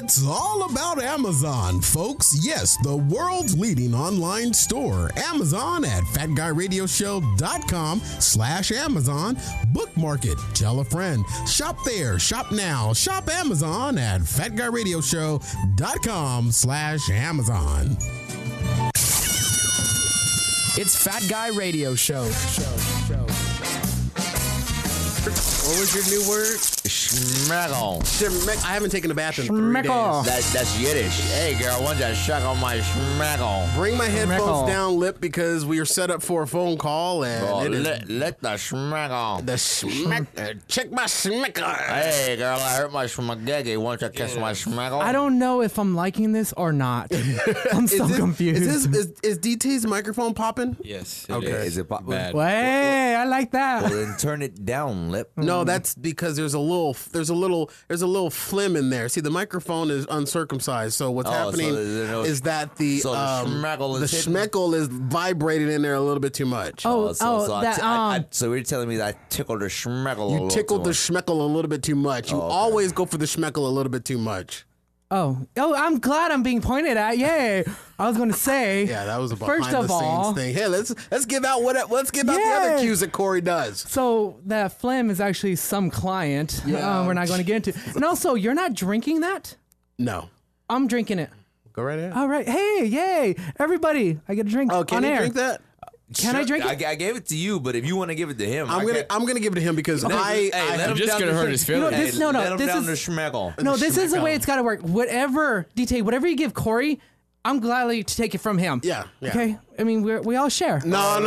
It's all about Amazon, folks. Yes, the world's leading online store. Amazon at fatguyradioshow.com/Amazon. Bookmark it. Tell a friend. Shop there. Shop now. Shop Amazon at fatguyradioshow.com/Amazon. It's Fat Guy Radio Show. What was your new word? Schmeckle. I haven't taken a bath in 3 days. That's Yiddish. Hey, girl, why don't you suck on my schmeckle? Bring my headphones down, Lip, because we are set up for a phone call. And let the schmeckle. The schmeck. Check my schmeckle. Hey, girl, I hurt my schmagegi. Why don't you kiss my schmeckle? I don't know if I'm liking this or not. I'm so confused. Is DT's microphone popping? Yes. Okay. Is it pop bad? Well, hey, I like that. Well, then turn it down, Lip. No, that's because there's a little phlegm in there. See, the microphone is uncircumcised, so what's happening is that the schmeckle is vibrating in there a little bit too much. So you're telling me that I tickled the schmeckle. You tickled the schmeckle a little bit too much. You always go for the schmeckle a little bit too much. Oh, I'm glad I'm being pointed at. Yay! I was going to say. Yeah, that was a behind the scenes thing. Hey, let's give out the other cues that Corey does. So that phlegm is actually some client. Yeah. We're not going to get into. And also, you're not drinking that? No. I'm drinking it. Go right ahead. All right. Hey, yay! Everybody, I get a drink. Oh, can on you air. drink that? Can I drink it? I gave it to you, but if you want to give it to him, I'm gonna give it to him because I'm just gonna hurt his feelings. Let him down the schmeckle. No, this is the way it's got to work. Whatever you give Corey, I'm gladly to take it from him. Yeah. Okay. I mean, we all share. No. Hold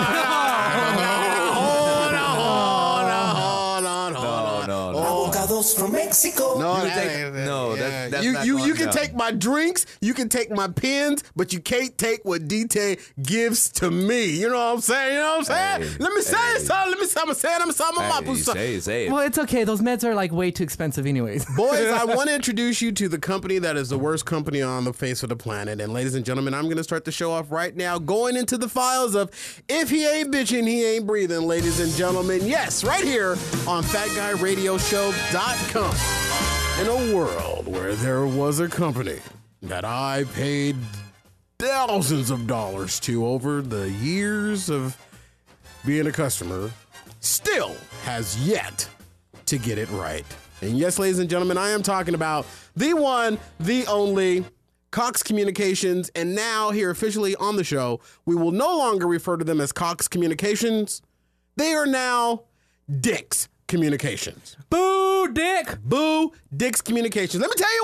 on. Avocados from Mexico. You can take my drinks, you can take my pens, but you can't take what DT gives to me. You know what I'm saying? Let me say it, son. Say it. Well, it's okay. Those meds are like way too expensive anyways. Boys, I want to introduce you to the company that is the worst company on the face of the planet. And ladies and gentlemen, I'm going to start the show off right now, going into the files of If He Ain't Bitching, He Ain't Breathing, ladies and gentlemen. Yes, right here on FatGuyRadioShow.com. In a world where there was a company that I paid thousands of dollars to over the years of being a customer, still has yet to get it right. And yes, ladies and gentlemen, I am talking about the one, the only Cox Communications. And now here officially on the show, we will no longer refer to them as Cox Communications. They are now Dick's Communications. Boo, Dick. Boo, Dick's Communications. Let me tell you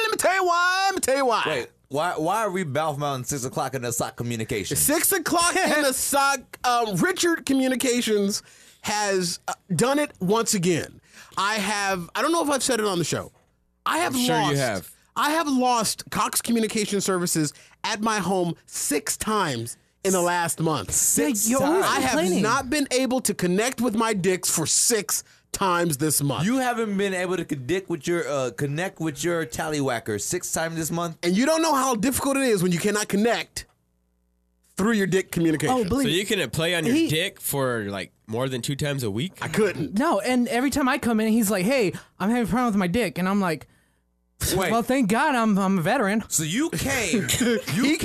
why. Wait, why are we Mouth Mountain 6 o'clock in the SOC Communications? 6 o'clock in the SOC. Richard Communications has done it once again. I don't know if I've said it on the show. I'm sure you have. I have lost Cox Communication services at my home 6 times in the last month. 6 you're times. I have complaining. not been able to connect with my dicks for 6 times this month. You haven't been able to connect with your tallywhacker 6 times this month? And you don't know how difficult it is when you cannot connect through your dick communication. Oh, believe So you can play on your dick for like more than 2 times a week? I couldn't. No, and every time I come in, he's like, "Hey, I'm having a problem with my dick," and I'm like, Wait. "Well, thank God I'm a veteran." So you came. You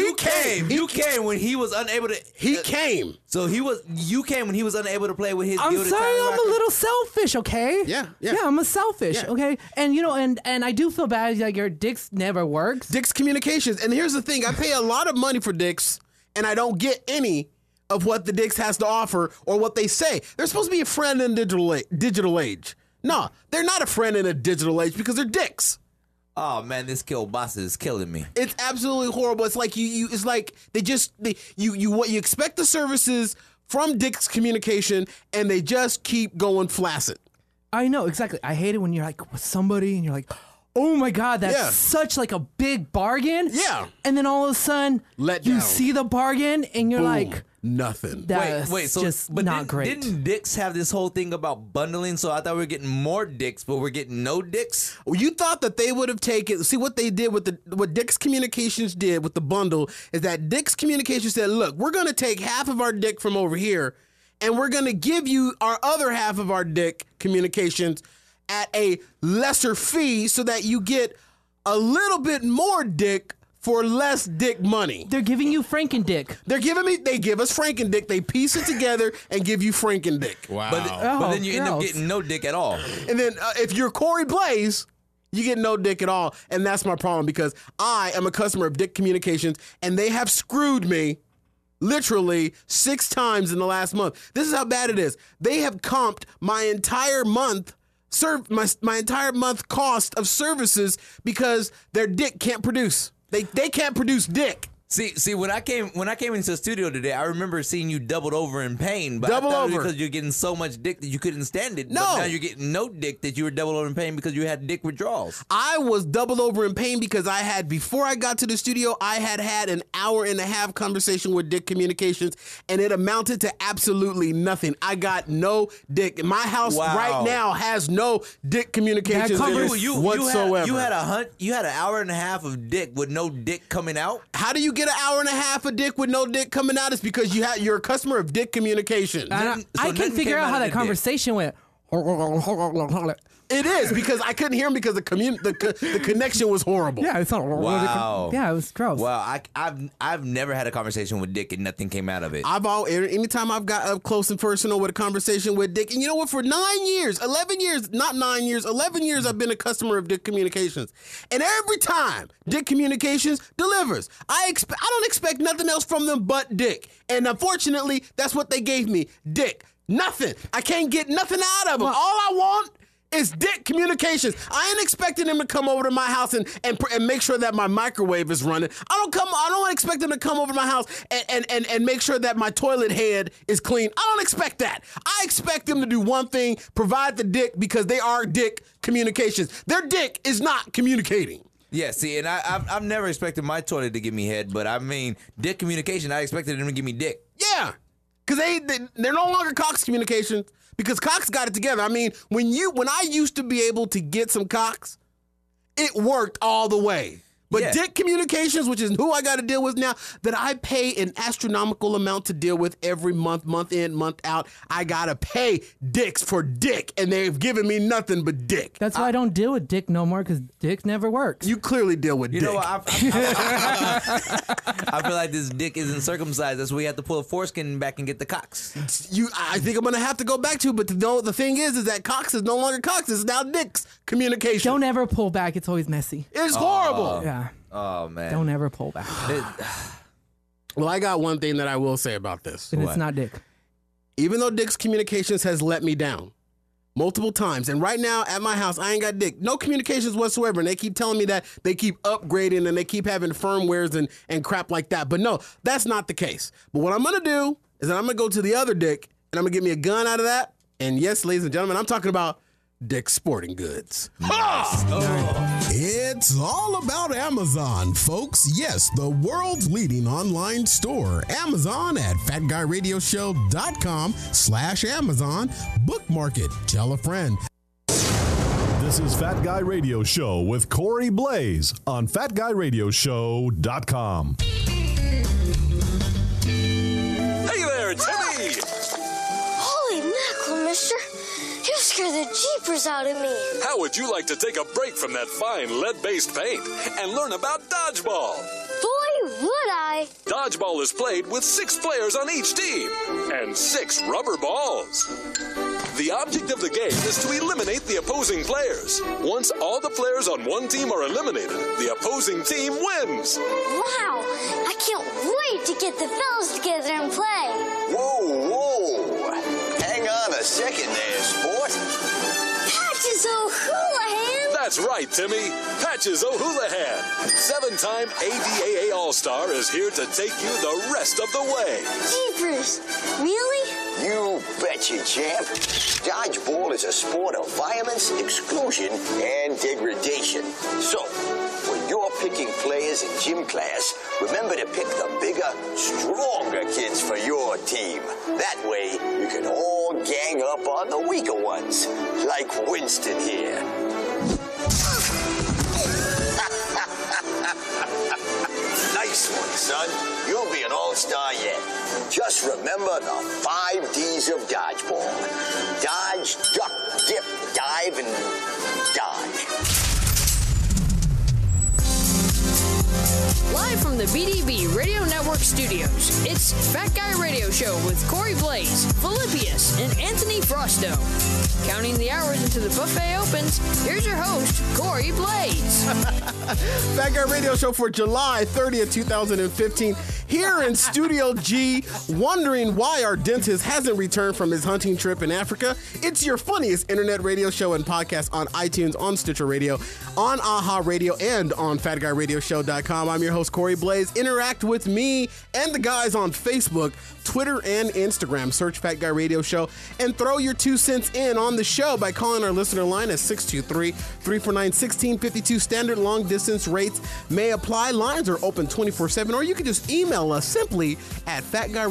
came when he was unable to. He came. So you came when he was unable to play with his. I'm gilded sorry, I'm a tallywhacker? little selfish, okay? Yeah. I'm a selfish, Yeah. okay? And and I do feel bad, like your dicks never works. Dick's Communications. And here's the thing. I pay a lot of money for Dick's, and I don't get any of what the Dick's has to offer or what they say. They're supposed to be a friend in digital age. No, they're not a friend in a digital age because they're dicks. Oh man, this kielbasa is killing me. It's absolutely horrible. It's like you expect the services from Dick's Communication and they just keep going flaccid. I know, exactly. I hate it when you're like with somebody and you're like, oh my God, that's such like a big bargain. Yeah. And then all of a sudden, Let you down. see the bargain and you're Boom. like, Nothing. that's So just but not great. Didn't Dicks have this whole thing about bundling? So I thought we were getting more dicks, but we're getting no dicks. Well, you thought that they would have taken. See what they did with what Dick's Communications did with the bundle is that Dick's Communications said, "Look, we're going to take half of our dick from over here, and we're going to give you our other half of our dick communications at a lesser fee, so that you get a little bit more dick for less dick money. They're giving you Franken-Dick. They give us Franken-Dick. They piece it together and give you Franken-Dick. Wow. But then you end up gross. getting no dick at all. And then if you're Corey Blaze, you get no dick at all. And that's my problem because I am a customer of Dick Communications and they have screwed me literally 6 times in the last month. This is how bad it is. They have comped my entire month my entire month cost of services because their dick can't produce. They can't produce dick. See, when I came into the studio today, I remember seeing you doubled over in pain. But Double I thought over. because you're getting so much dick that you couldn't stand it. No. But now you're getting no dick that you were doubled over in pain because you had dick withdrawals. I was doubled over in pain because before I got to the studio, I had an hour and a half conversation with Dick Communications, and it amounted to absolutely nothing. I got no dick. My house right now has no Dick Communications whatsoever. You had an hour and a half of dick with no dick coming out. How do you get an hour and a half of dick with no dick coming out? It's because you're a customer of Dick Communications. I can figure out how that conversation went. It is because I couldn't hear him because the connection was horrible. Yeah, it's not. Wow. Yeah, it was gross. Wow, I've never had a conversation with Dick and nothing came out of it. Anytime I've got up close and personal with a conversation with Dick, and you know what? For 11 years, I've been a customer of Dick Communications, and every time Dick Communications delivers, I don't expect nothing else from them but Dick, and unfortunately, that's what they gave me, Dick. Nothing. I can't get nothing out of them. All I want is Dick Communications. I ain't expecting them to come over to my house and make sure that my microwave is running. I don't expect them to come over to my house and make sure that my toilet head is clean. I don't expect that. I expect them to do one thing, provide the dick because they are Dick Communications. Their dick is not communicating. Yeah, see, and I've never expected my toilet to give me head, but I mean, Dick Communication, I expected them to give me dick. Yeah, because they're no longer Cox Communications because Cox got it together. I mean, when I used to be able to get some Cox, it worked all the way. But Yeah. Dick Communications, which is who I got to deal with now, that I pay an astronomical amount to deal with every month, month in, month out, I got to pay Dicks for dick, and they've given me nothing but dick. That's why I don't deal with Dick no more because Dick never works. You clearly deal with You dick. know what? I feel like this dick isn't circumcised. That's why we have to pull a foreskin back and get the cocks. I think I'm going to have to go back to it, but the thing is that Cox is no longer Cox. It's now Dick's Communication. Don't ever pull back. It's always messy. It's horrible. Yeah. Oh, man. Don't ever pull back. Well, I got one thing that I will say about this. And it's not Dick. Even though Dick's Communications has let me down multiple times, and right now at my house, I ain't got Dick. No communications whatsoever, and they keep telling me that they keep upgrading and they keep having firmwares and crap like that. But no, that's not the case. But what I'm going to do is that I'm going to go to the other Dick, and I'm going to get me a gun out of that. And yes, ladies and gentlemen, I'm talking about Dick Sporting Goods. It's all about Amazon, folks. Yes, the world's leading online store. Amazon at fatguyradioshow.com/Amazon. Bookmark it. Tell a friend. This is Fat Guy Radio Show with Corey Blaze on fatguyradioshow.com. Hey there, Timmy! Holy mackerel, mister. You scared the jeepers out of me. How would you like to take a break from that fine lead-based paint and learn about dodgeball? Boy, would I. Dodgeball is played with 6 players on each team and 6 rubber balls. The object of the game is to eliminate the opposing players. Once all the players on one team are eliminated, the opposing team wins. Wow, I can't wait to get the fellas together and play. Whoa, whoa. Hang on a second there, sport. Patches O'Houlihan. That's right, Timmy. Patches O'Houlihan, 7-time ADAA All-Star, is here to take you the rest of the way. Jeepers, really? You betcha, champ. Dodgeball is a sport of violence, exclusion, and degradation. So, when you're picking players in gym class, remember to pick the bigger, stronger kids for your team. That way, you can all gang up on the weaker ones, like Winston here. Nice one, son. You'll be an all-star yet. Just remember the 5 D's of dodgeball. Dodge, duck, dip, dive, and dodge. from the BDB Radio Network studios, it's Fat Guy Radio Show with Corey Blaze, Philippius, and Anthony Frosto. Counting the hours until the buffet opens, here's your host, Corey Blaze. Fat Guy Radio Show for July 30th, 2015. Here in Studio G, wondering why our dentist hasn't returned from his hunting trip in Africa. It's your funniest internet radio show and podcast on iTunes, on Stitcher Radio, on AHA Radio, and on FatGuyRadioShow.com. I'm your host, Corey Blaze. Interact with me and the guys on Facebook, Twitter, and Instagram. Search Fat Guy Radio Show and throw your 2 cents in on the show by calling our listener line at 623-349-1652. Standard long distance rates may apply. Lines are open 24/7, or you can just email us simply at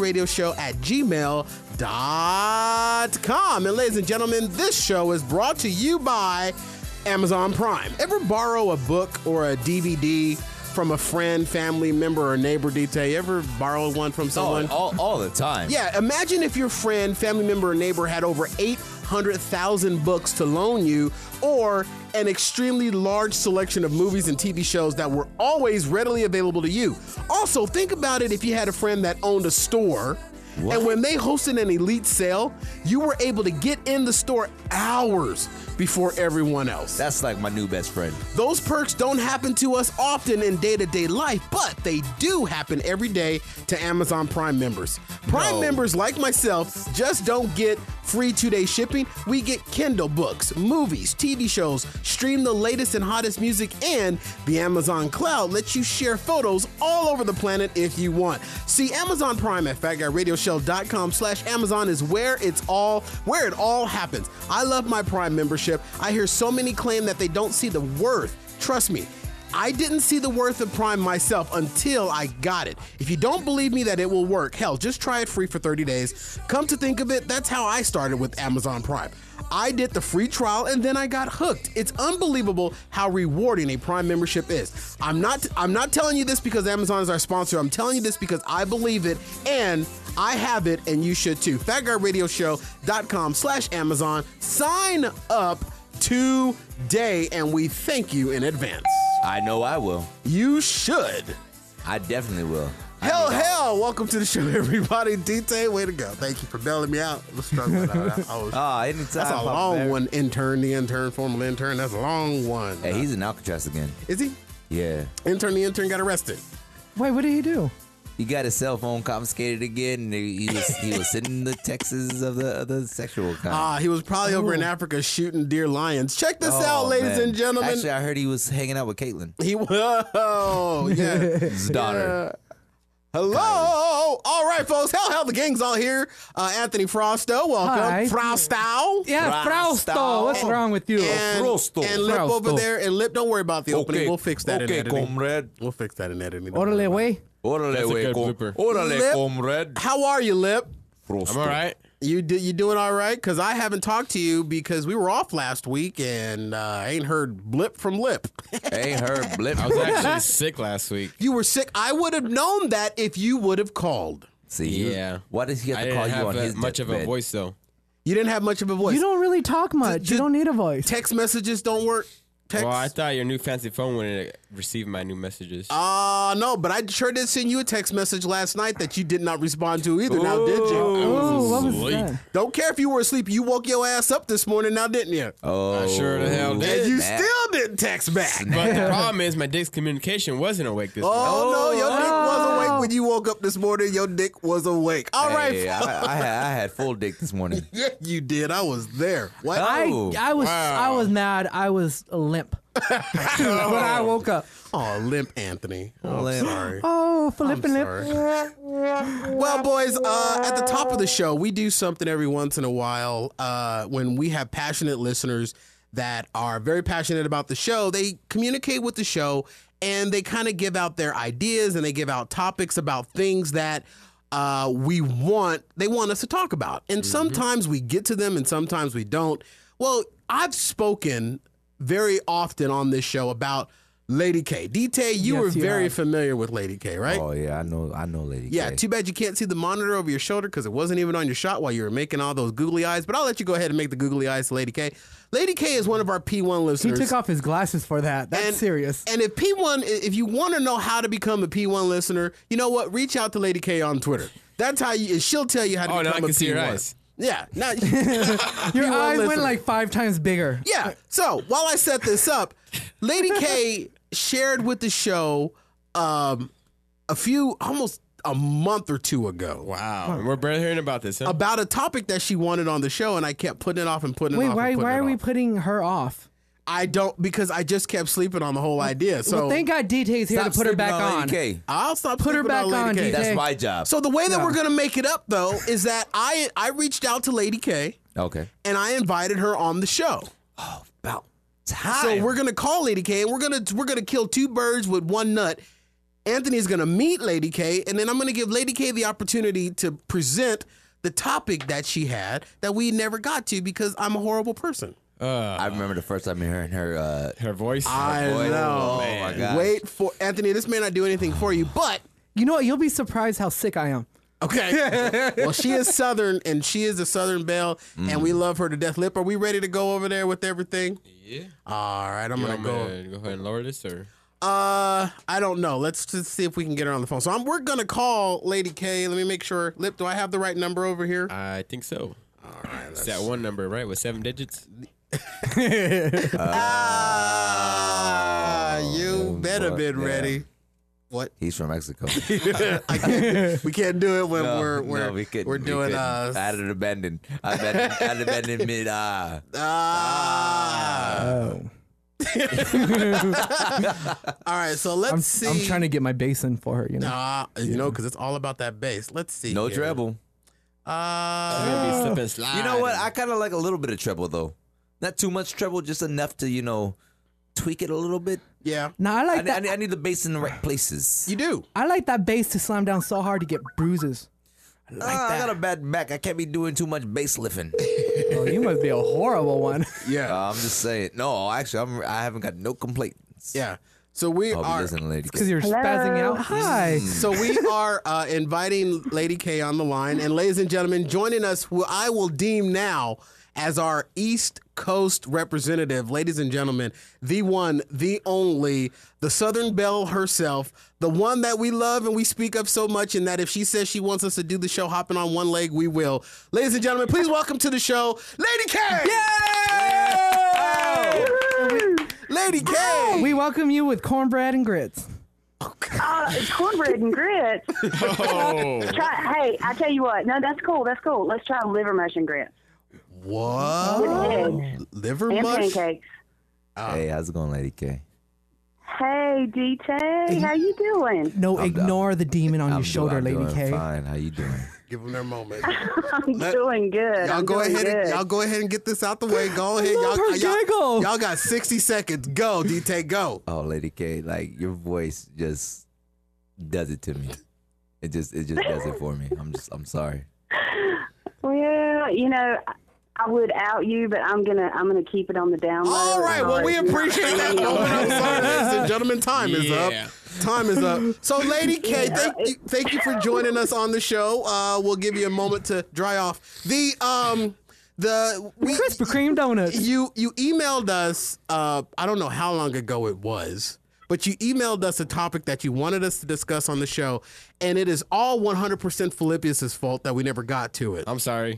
fatguyradioshow@gmail.com. And ladies and gentlemen, this show is brought to you by Amazon Prime. Ever borrow a book or a DVD from a friend, family member, or neighbor, detail? You ever borrow one from someone? All the time. Yeah, imagine if your friend, family member, or neighbor had over 800,000 books to loan you, or an extremely large selection of movies and TV shows that were always readily available to you. Also, think about it if you had a friend that owned a store. What? And when they hosted an elite sale, you were able to get in the store hours before everyone else. That's like my new best friend. Those perks don't happen to us often in day-to-day life, but they do happen every day to Amazon Prime members. Prime members like myself just don't get free 2-day shipping. We get Kindle books, movies, TV shows, stream the latest and hottest music, and the Amazon Cloud lets you share photos all over the planet if you want. See, Amazon Prime at fatguyradioshow.com/Amazon is where it all happens. I love my Prime membership. I hear so many claim that they don't see the worth. Trust me, I didn't see the worth of Prime myself until I got it. If you don't believe me that it will work, hell, just try it free for 30 days. Come to think of it, that's how I started with Amazon Prime. I did the free trial and then I got hooked. It's unbelievable how rewarding a Prime membership is. I'm not telling you this because Amazon is our sponsor. I'm telling you this because I believe it and I have it, and you should too. fatguyradioshow.com/Amazon. Sign up today, and we thank you in advance. I know I will. You should. I definitely will. Hell, welcome to the show, everybody. DT, way to go. Thank you for bailing me out. Let's struggle that out. Anytime. That's a long one, former intern. That's a long one. Hey, he's in Alcatraz again. Is he? Yeah. The intern got arrested. Wait, what did he do? He got his cell phone confiscated again. And he was sending the texts of the sexual kind. He was probably over in Africa shooting deer lions. Check this out, ladies and gentlemen. Actually, I heard he was hanging out with Caitlyn. His daughter. Hello. All right, folks. Hell, the gang's all here. Anthony Frosto, welcome. Hi. Frosto. Yeah, Frosto. What's wrong with you? And Lip over there. And Lip, don't worry about the opening. We'll fix that in editing. Comrade. We'll fix that in editing. Orale, way. Orale, comrade. How are you, Lip? I'm all right. You doing all right? Because I haven't talked to you because we were off last week and I ain't heard blip from Lip. Ain't heard blip. I was actually sick last week. You were sick? I would have known that if you would have called. See, yeah. Why does he have to call you on his much of a voice, though. You didn't have much of a voice. You don't really talk much. You don't need a voice. Text messages don't work. Well, I thought your new fancy phone wouldn't receive my new messages. No, but I sure did send you a text message last night that you did not respond to either. Now, did you? What was that? Don't care if you were asleep. You woke your ass up this morning now, didn't you? I sure the hell did. And you still didn't text back. But the problem is my dick's communication wasn't awake this morning. No, your dick was awake when you woke up this morning. Your dick was awake. All right. I had full dick this morning. Yeah, you did. I was there. What? I was mad. I was limp when I woke up. Oh, limp Anthony. Oh, I'm sorry. Oh, Philip and Limp. Well, boys, at the top of the show, we do something every once in a while when we have passionate listeners that are very passionate about the show. They communicate with the show and they kind of give out their ideas and they give out topics about things that they want us to talk about. And sometimes we get to them and sometimes we don't. Well, I've spoken very often on this show about Lady K. D-Tay, you were very familiar with Lady K, right? Oh, yeah, I know Lady K. Yeah, too bad you can't see the monitor over your shoulder because it wasn't even on your shot while you were making all those googly eyes, but I'll let you go ahead and make the googly eyes to Lady K. Lady K is one of our P1 listeners. He took off his glasses for that. That's serious. And if you want to know how to become a P1 listener, you know what? Reach out to Lady K on Twitter. That's how she'll tell you how to become now I a can P1. see your eyes. Yeah. Now, your eyes went like 5 times bigger. Yeah. So while I set this up, Lady K shared with the show almost a month or two ago. Wow. And we're barely hearing about this, huh? About a topic that she wanted on the show, and I kept putting it off and putting it off. Wait, why are we putting her off? I don't, because I just kept sleeping on the whole idea. So well, thank God D-Tay's here to put her back on. I'll stop put her back on, K. That's my job. So the way that we're going to make it up, though, is that I reached out to Lady K. Okay. And I invited her on the show. Oh, about time. So we're going to call Lady K, and we're going to kill 2 birds with 1 nut. Anthony's going to meet Lady K, and then I'm going to give Lady K the opportunity to present the topic that she had that we never got to because I'm a horrible person. I remember the first time hearing her voice. I know. Oh, my God. Wait for Anthony. This may not do anything for you, but you know what? You'll be surprised how sick I am. Okay. Well, she is Southern, and she is a Southern belle, and we love her to death. Lip, are we ready to go over there with everything? Yeah. All right, I'm going to go ahead and lower this, or? I don't know. Let's just see if we can get her on the phone. So we're going to call Lady K. Let me make sure. Lip, do I have the right number over here? I think so. All right. It's that one number, right, with 7 digits? You better been ready. What? He's from Mexico. We can't do it when we're doing added abandoned mid. All right, so let's see. I'm trying to get my bass in for her, you know. Because it's all about that bass. Let's see. No here. treble. Gonna be slip and slide. You know what? I kind of like a little bit of treble though. Not too much treble, just enough to tweak it a little bit. Yeah. No, I like that. I need the bass in the right places. You do. I like that bass to slam down so hard to get bruises. I like that. I got a bad back. I can't be doing too much bass lifting. Oh, you must be a horrible one. Yeah. I'm just saying. No, actually, I haven't got no complaints. Yeah. So we are. Because you're spazzing out. Hi. So we are inviting Lady K on the line, and ladies and gentlemen, joining us, who I will deem now as our East Coast representative, ladies and gentlemen, the one, the only, the Southern Belle herself, the one that we love and we speak of so much, and that if she says she wants us to do the show hopping on one leg, we will. Ladies and gentlemen, please welcome to the show, Lady K! Yay! Lady K! We welcome you with cornbread and grits. Cornbread and grits. Hey, I tell you what. No, that's cool. That's cool. Let's try liver mush and grits. What? With eggs. Liver and mush? pancakes. Hey, how's it going, Lady K? Hey, D-Tay. How you doing? No, ignore the demon on your shoulder, Lady K. Fine. How you doing? Give them their moment. I'm doing good. Y'all go ahead and get this out the way. Go ahead. Y'all got 60 seconds. Go, D-Tay, go. Oh, Lady K, like your voice just does it to me. It just does it for me. I'm sorry. Well, I would out you, but I'm gonna keep it on the down low. All right. Well, we appreciate that moment. I'm sorry, ladies and gentlemen. Time is up. Time is up. So, Lady K, thank you for joining us on the show. We'll give you a moment to dry off. The Krispy Kreme donuts. You emailed us. I don't know how long ago it was, but you emailed us a topic that you wanted us to discuss on the show, and it is all 100% Philippius' fault that we never got to it. I'm sorry.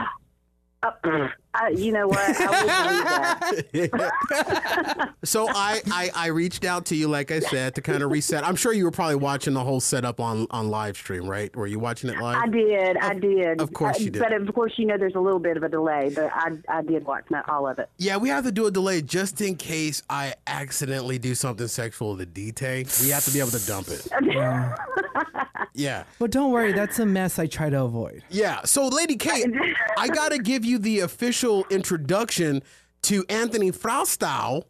You know what? I would believe that. So I reached out to you, like I said, to kind of reset. I'm sure you were probably watching the whole setup on live stream, right? Were you watching it live? I did. Of course you did. But of course, there's a little bit of a delay, but I did watch all of it. Yeah, we have to do a delay just in case I accidentally do something sexual to D-Tay. We have to be able to dump it. Yeah. But don't worry, that's a mess I try to avoid. Yeah. So, Lady K, I got to give you the official introduction to Anthony Frausto.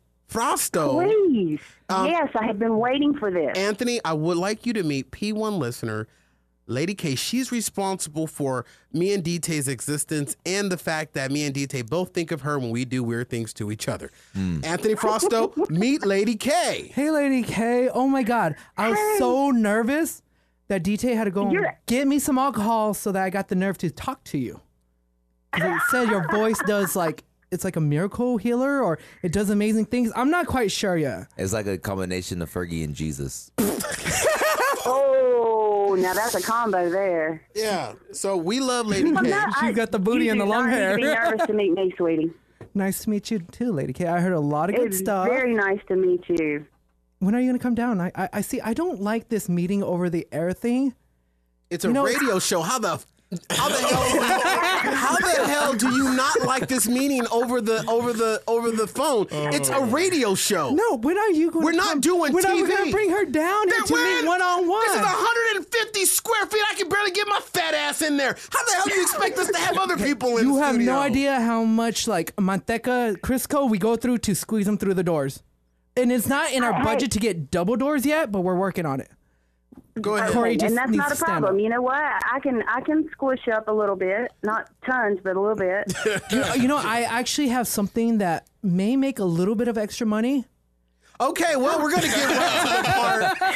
Please. Yes, I have been waiting for this. Anthony, I would like you to meet P1 listener Lady K, she's responsible for me and DT's existence and the fact that me and DT both think of her when we do weird things to each other. Anthony Frosto, meet Lady K. Hey, Lady K. Oh, my God. I was so nervous that DT had to go and get me some alcohol so that I got the nerve to talk to you. Because it said your voice does it's like a miracle healer or it does amazing things. I'm not quite sure yet. It's like a combination of Fergie and Jesus. Oh, now that's a combo there. Yeah. So we love Lady K. She's got the booty and the long hair. You do not need to be nervous to meet me, sweetie. Nice to meet you too, Lady K. I heard a lot of good stuff. It's very nice to meet you. When are you going to come down? I see. I don't like this meeting over the air thing. It's a radio show. How the hell do you not like this meeting over the phone? It's a radio show. No, when are you going? We're not doing when TV. When are we going to bring her down here to meet one-on-one? This is 150 square feet. I can barely get my fat ass in there. How the hell do you expect us to have other people in the studio? You have no idea how much Manteca Crisco we go through to squeeze them through the doors. And it's not in our budget to get double doors yet, but we're working on it. Go ahead. Corey just and that's needs not a to stand problem. up. You know what? I can squish up a little bit, not tons, but a little bit. You know, I actually have something that may make a little bit of extra money. Okay, well, we're gonna get right to the part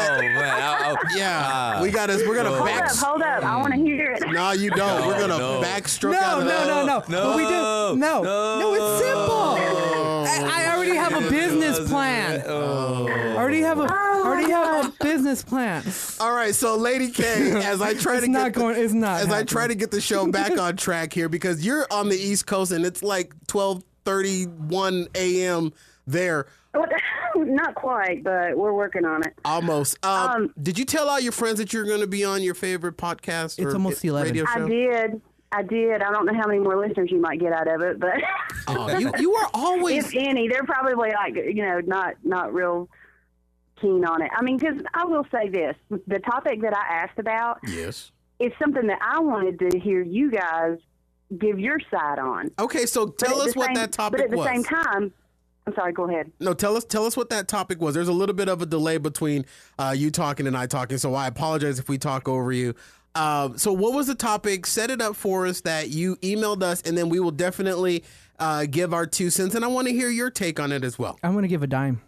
that we're gonna Hold up! I want to hear it. No, you don't. We're gonna backstroke out of No. But we do. No, it's simple. I already have a business plan. I already have a business plan. All right, so Lady K, as I try to get the show back on track here, because you're on the East Coast and it's like 12:31 a.m. there. Not quite, but we're working on it. Almost. Did you tell all your friends that you're going to be on your favorite podcast? It's almost 11. Radio show? I did. I don't know how many more listeners you might get out of it, but you are always, if any, they're probably not real keen on it. I mean, because I will say this: the topic that I asked about, yes, is something that I wanted to hear you guys give your side on. Okay, so tell us what that topic was. But at the same time. I'm sorry, go ahead. No, tell us what that topic was. There's a little bit of a delay between you talking and I talking, so I apologize if we talk over you. So what was the topic? Set it up for us that you emailed us, and then we will definitely give our 2 cents, and I want to hear your take on it as well. I'm going to give a dime.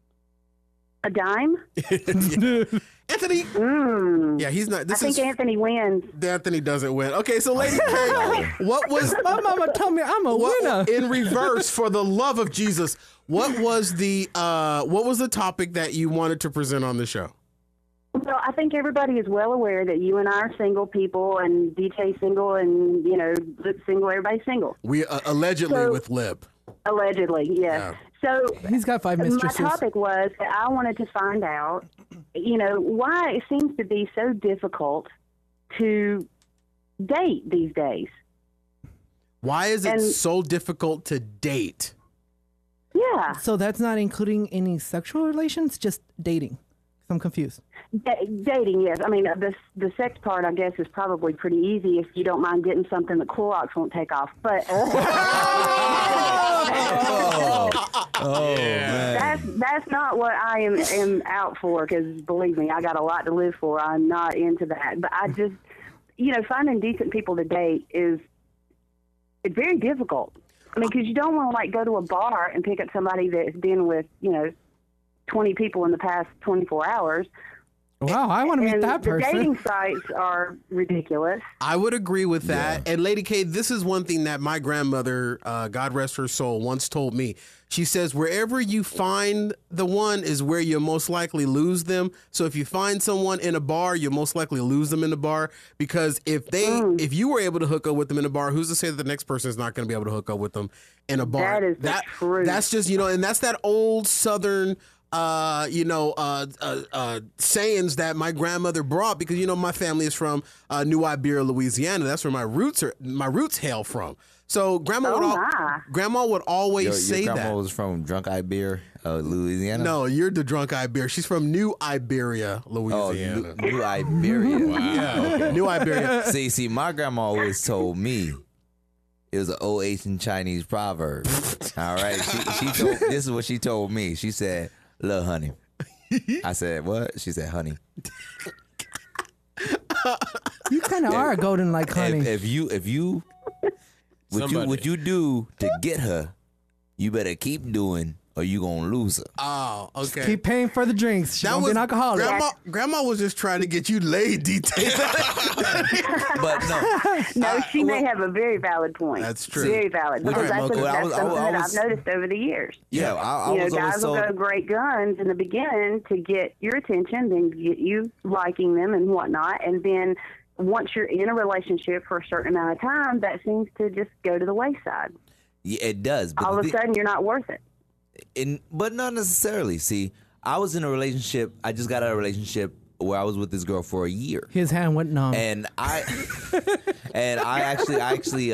A dime? Anthony. Yeah, he's not. I think Anthony wins. Anthony doesn't win. Okay, so Lady K, what was... My mama told me I'm a winner. In reverse, for the love of Jesus, what was the topic that you wanted to present on the show? Well, I think everybody is well aware that you and I are single people, and DT's single, and, Lip's single, everybody's single. We allegedly with Lip. Allegedly, yes. Yeah. So he's got 5 mistresses. My topic was that I wanted to find out, why it seems to be so difficult to date these days. Why is it so difficult to date? Yeah. So that's not including any sexual relations, just dating. I'm confused. Dating, yes. I mean, the sex part, I guess, is probably pretty easy if you don't mind getting something that Clorox won't take off. But man. That's not what I am out for. Because believe me, I got a lot to live for. I'm not into that. But I just, finding decent people to date it's very difficult. I mean, because you don't want to go to a bar and pick up somebody that's been with 20 people in the past 24 hours. Wow, I want to meet that person. The dating sites are ridiculous. I would agree with that. Yeah. And Lady K, this is one thing that my grandmother, God rest her soul, once told me. She says, wherever you find the one is where you'll most likely lose them. So if you find someone in a bar, you'll most likely lose them in the bar. Because if you were able to hook up with them in a bar, who's to say that the next person is not going to be able to hook up with them in a bar? That is the truth. That's just, and that's that old Southern sayings that my grandmother brought, because my family is from New Iberia, Louisiana. That's where my roots hail from. So grandma would always say that. Your grandma was from Drunk Iberia, Louisiana. No, you're the Drunk Iberia. She's from New Iberia, Louisiana. Oh, New Iberia. Wow. Yeah, okay. New Iberia. See, my grandma always told me. It was an old ancient Chinese proverb. All right, this is what she told me. She said, "Look, honey." I said, "What?" She said, "Honey." You kind of are a golden like honey. If you what you do to get her, you better keep doing, or you gonna lose her. Oh, okay. Keep paying for the drinks. She's gonna be an alcoholic. Grandma was just trying to get you laid, DT. But no, she may have a very valid point. That's true. Very valid. Because that's something that I've noticed over the years. Yeah, guys will go great guns in the beginning to get your attention, then get you liking them and whatnot, and then once you're in a relationship for a certain amount of time, that seems to just go to the wayside. Yeah, it does. But all of a sudden, you're not worth it. But not necessarily. See, I was in a relationship. I just got out of a relationship where I was with this girl for a year. His hand went numb. And I actually Something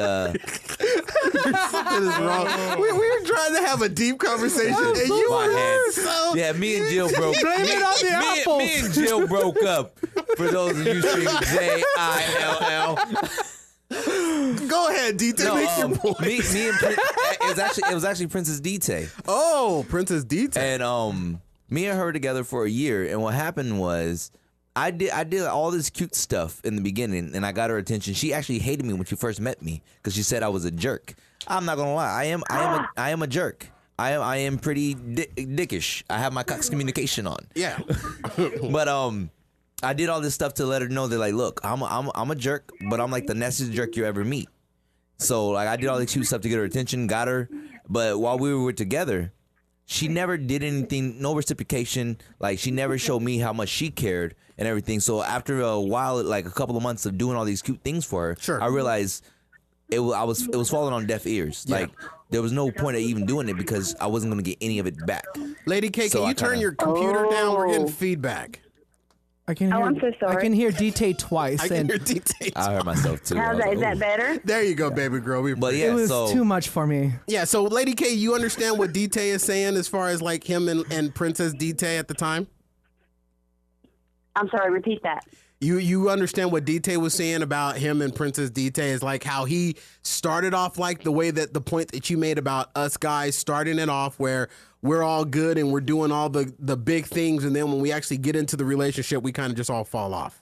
is wrong. We were trying to have a deep conversation, and you were so... Yeah, me and Jill broke. Blame it on the apples. Me and Jill broke up. For those of you streaming, JILL. Go ahead, DT. Make your point. Me and it was actually Princess DT. Oh, Princess DT. And me and her were together for a year, and what happened was I did all this cute stuff in the beginning, and I got her attention. She actually hated me when she first met me because she said I was a jerk. I'm not gonna lie, I am a jerk. I am pretty dickish. I have my Cox communication on. Yeah. But I did all this stuff to let her know that, like, look, I'm a jerk, but I'm like the nastiest jerk you ever meet. So like I did all this cute stuff to get her attention, got her, but while we were together, she never did anything, no reciprocation. Like she never showed me how much she cared and everything. So after a while, like a couple of months of doing all these cute things for her, I realized it was falling on deaf ears. Yeah. Like there was no point of even doing it because I wasn't going to get any of it back. Lady K, can you turn your computer down? We're getting feedback. I can hear, I'm so sorry. I can hear DT twice. I can hear DT. I heard myself too. How's that? Is that better? There you go, baby girl. But yeah, it was too much for me. Yeah, so Lady K, you understand what DT is saying as far as like him and Princess DT at the time? I'm sorry, repeat that. You understand what DT was saying about him and Princess DT is like how he started off like the way that the point that you made about us guys starting it off where we're all good and we're doing all the big things, and then when we actually get into the relationship, we kind of just all fall off.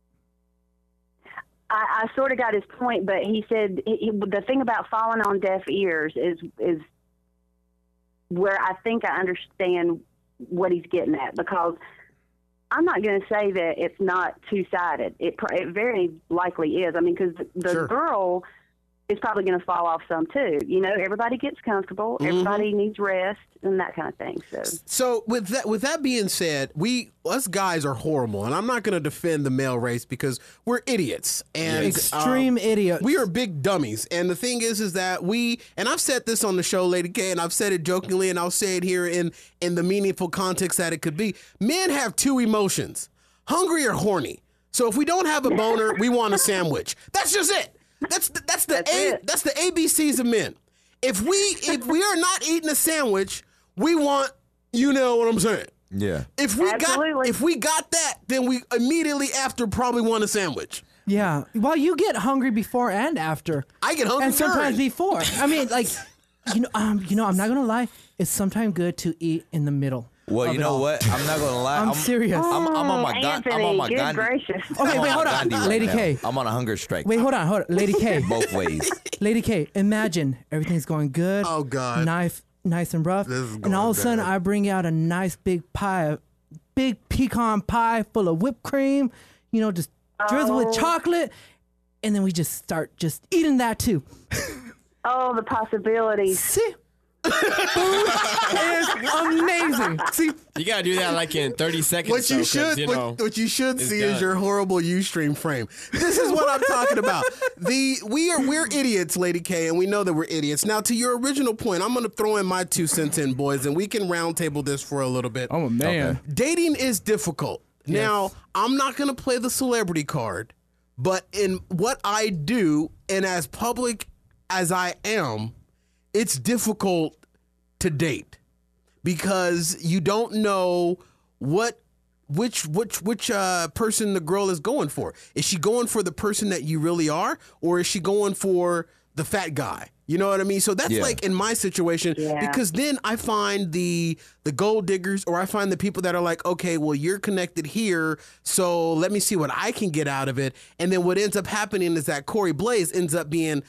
I sort of got his point, but he said the thing about falling on deaf ears is where I think I understand what he's getting at, because I'm not going to say that it's not two-sided. It very likely is. I mean, because the girl is probably going to fall off some too. You know, everybody gets comfortable. Mm-hmm. Everybody needs rest and that kind of thing. So with that being said, us guys are horrible, and I'm not going to defend the male race because we're idiots and extreme idiots. We are big dummies. And the thing is that and I've said this on the show, Lady K, and I've said it jokingly, and I'll say it here in the meaningful context that it could be. Men have two emotions: hungry or horny. So if we don't have a boner, we want a sandwich. That's just it. That's the ABCs of men. If we are not eating a sandwich, we want, you know what I'm saying? Yeah. If we got that, then we immediately after probably want a sandwich. Yeah. Well, you get hungry before and after. I get hungry and sometimes before. I mean, like, I'm not gonna lie. It's sometimes good to eat in the middle. Well, you know what? I'm not gonna lie. I'm serious. I'm on my Gandhi. I'm on my Gandhi. Okay, wait, hold on, Lady K. I'm on a hunger strike. Wait, hold on, Lady K. Both ways. Lady K, imagine everything's going good. Oh God. Nice and rough. And all of a sudden, I bring out a nice big pecan pie full of whipped cream. You know, just drizzle with chocolate, and then we just start eating that too. Oh, the possibilities. See? Food is amazing. See, you gotta do that like in 30 seconds. What you should see is your horrible Ustream frame. This is what I'm talking about. We're idiots, Lady K, and we know that we're idiots. Now, to your original point, I'm gonna throw in my 2 cents in, boys, and we can roundtable this for a little bit. Oh man, okay. Dating is difficult. Yes. Now, I'm not gonna play the celebrity card, but in what I do, and as public as I am, it's difficult to date because you don't know which person the girl is going for. Is she going for the person that you really are, or is she going for the fat guy. You know what I mean? So that's like in my situation, because then I find the gold diggers, or I find the people that are like, okay, well, you're connected here, so let me see what I can get out of it. And then what ends up happening is that Corey Blaze ends up being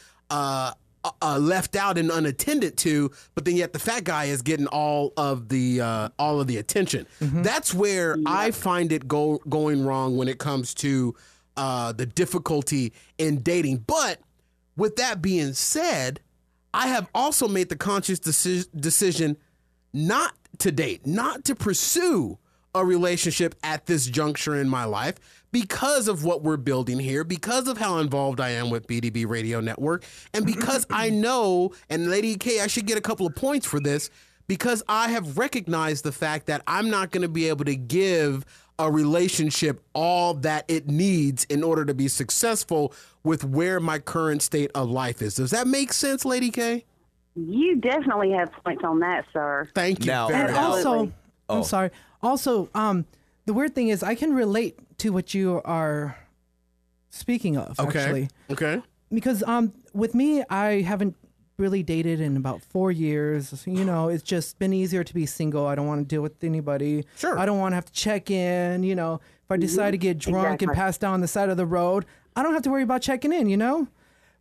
left out and unattended to, but then yet the fat guy is getting all of the attention. That's where I find it going wrong when it comes to the difficulty in dating. But with that being said, I have also made the conscious decision not to date, not to pursue a relationship at this juncture in my life because of what we're building here, because of how involved I am with BDB Radio Network, and because I know, and Lady K, I should get a couple of points for this, because I have recognized the fact that I'm not going to be able to give a relationship all that it needs in order to be successful with where my current state of life is. Does that make sense, Lady K? You definitely have points on that, sir. Thank you. And also, I'm sorry. Also, the weird thing is I can relate to what you are speaking of, actually. Okay. Because with me, I haven't really dated in about 4 years. You know, it's just been easier to be single. I don't want to deal with anybody. Sure. I don't want to have to check in. You know, if I decide to get drunk and pass down the side of the road, I don't have to worry about checking in, you know?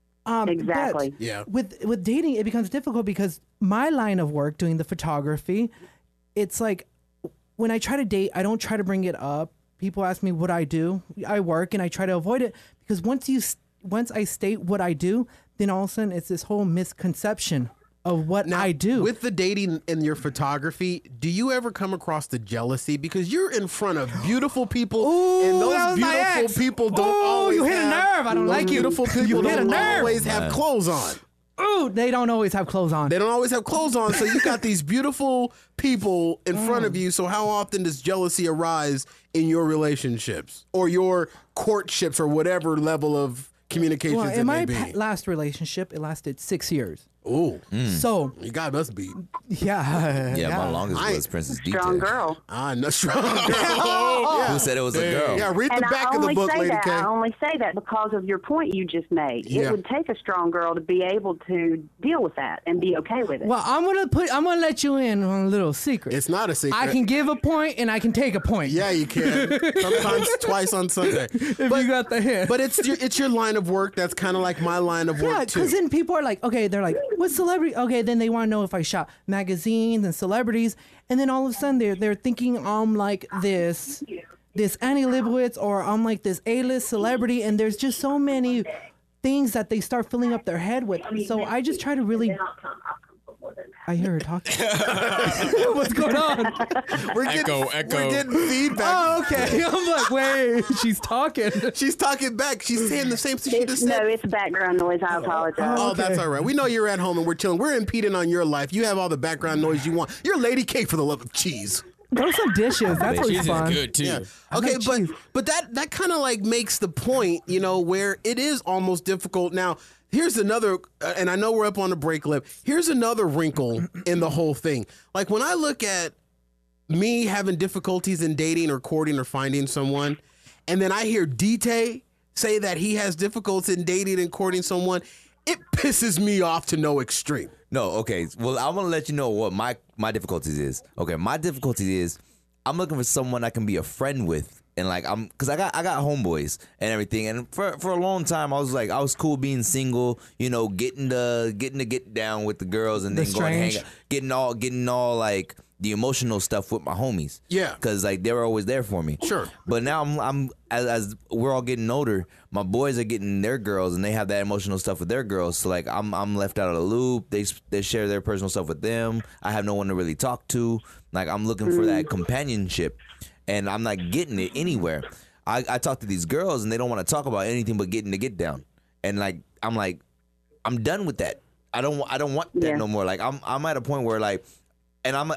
Exactly. But with dating, it becomes difficult because my line of work, doing the photography, it's like when I try to date, I don't try to bring it up. People ask me what I do. I work and I try to avoid it because once I state what I do, then all of a sudden it's this whole misconception of what I do. With the dating and your photography, do you ever come across the jealousy? Because you're in front of beautiful people, and those beautiful people don't always you hit a nerve. I don't like you. Beautiful people don't always have clothes on. Ooh, they don't always have clothes on. They don't always have clothes on, so you got these beautiful people in front of you. So how often does jealousy arise in your relationships or your courtships or whatever level of communications well, it in may my be? last relationship, it lasted 6 years. Ooh. So you got us beat. Yeah. My longest was Princess DJ. Strong girl. No, strong girl. Who said it was a girl? Yeah, read the And back I of the only book, say Lady that, K. I only say that because of your point you just made. Yeah. It would take a strong girl to be able to deal with that and be okay with it. Well, I'm gonna let you in on a little secret. It's not a secret. I can give a point and I can take a point. Yeah, you can. Sometimes twice on Sunday. If you got the hint. But it's your line of work. That's kind of like my line of work Yeah, too. because then people are like, okay, they're like, what celebrity? Okay, then they want to know if I shot magazines and celebrities, and then all of a sudden they're thinking I'm like this Annie Leibovitz, or I'm like this A-list celebrity, and there's just so many things that they start filling up their head with. So I just try to really. I hear her talking. What's going on? Echo. We're getting feedback. Oh, okay. I'm like, wait, she's talking. She's talking back. She's saying the same thing she just said. No, it's background noise. I apologize. Oh, that's all right. We know you're at home and we're chilling. We're impeding on your life. You have all the background noise you want. You're Lady K, for the love of cheese. Throw some dishes. That's always Cheese fun. is good too. Yeah. I Okay, like but that kind of like makes the point, you know, where it is almost difficult. Now, here's another, and I know we're up on the break lip. Here's another wrinkle in the whole thing. Like when I look at me having difficulties in dating or courting or finding someone, and then I hear D-Tay say that he has difficulties in dating and courting someone, it pisses me off to no extreme. No, okay. Well, I'm gonna let you know what my difficulties is. Okay, my difficulty is I'm looking for someone I can be a friend with, and like because I got homeboys and everything, and for a long time I was cool being single, you know, getting to get down with the girls and then going and hang out, getting all like the emotional stuff with my homies. Yeah, because like they were always there for me. Sure, but now I'm as we're all getting older, my boys are getting their girls and they have that emotional stuff with their girls. So like I'm left out of the loop. They share their personal stuff with them. I have no one to really talk to. Like I'm looking for that companionship, and I'm not getting it anywhere. I talk to these girls and they don't want to talk about anything but getting to get down. And like I'm done with that. I don't want that no more. Like I'm at a point where like. And I'm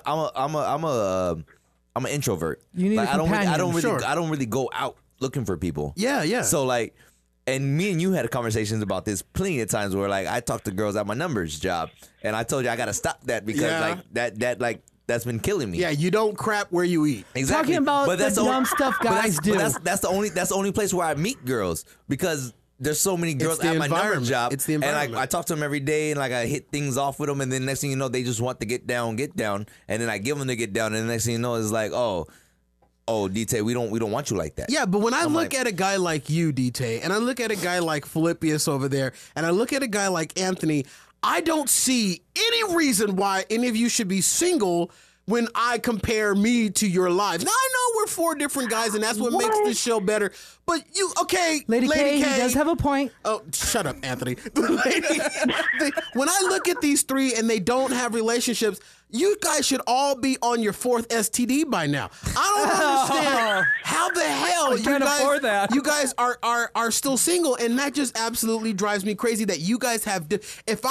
an introvert. You need like, a companion. I don't really go out looking for people. Yeah. So like, and me and you had conversations about this plenty of times where like I talk to girls at my numbers job, and I told you I got to stop that because like that's been killing me. Yeah, you don't crap where you eat. Exactly. Talking about the dumb stuff guys do. That's the only place where I meet girls because there's so many girls the at my number environment. job. It's the and environment. I talk to them every day, and like I hit things off with them, and then next thing you know, they just want to get down, and then I give them to get down, and the next thing you know, it's like, oh, DT, we don't want you like that. Yeah, but when I I'm look like- at a guy like you, DT, and I look at a guy like Philippius over there, and I look at a guy like Anthony, I don't see any reason why any of you should be single when I compare me to your lives. Now, I know we're 4 different guys, and that's what makes this show better. But Lady K, he does have a point. Oh, shut up, Anthony. When I look at these 3 and they don't have relationships, you guys should all be on your 4th STD by now. I don't understand how the hell you guys are still single, and that just absolutely drives me crazy that you guys have. If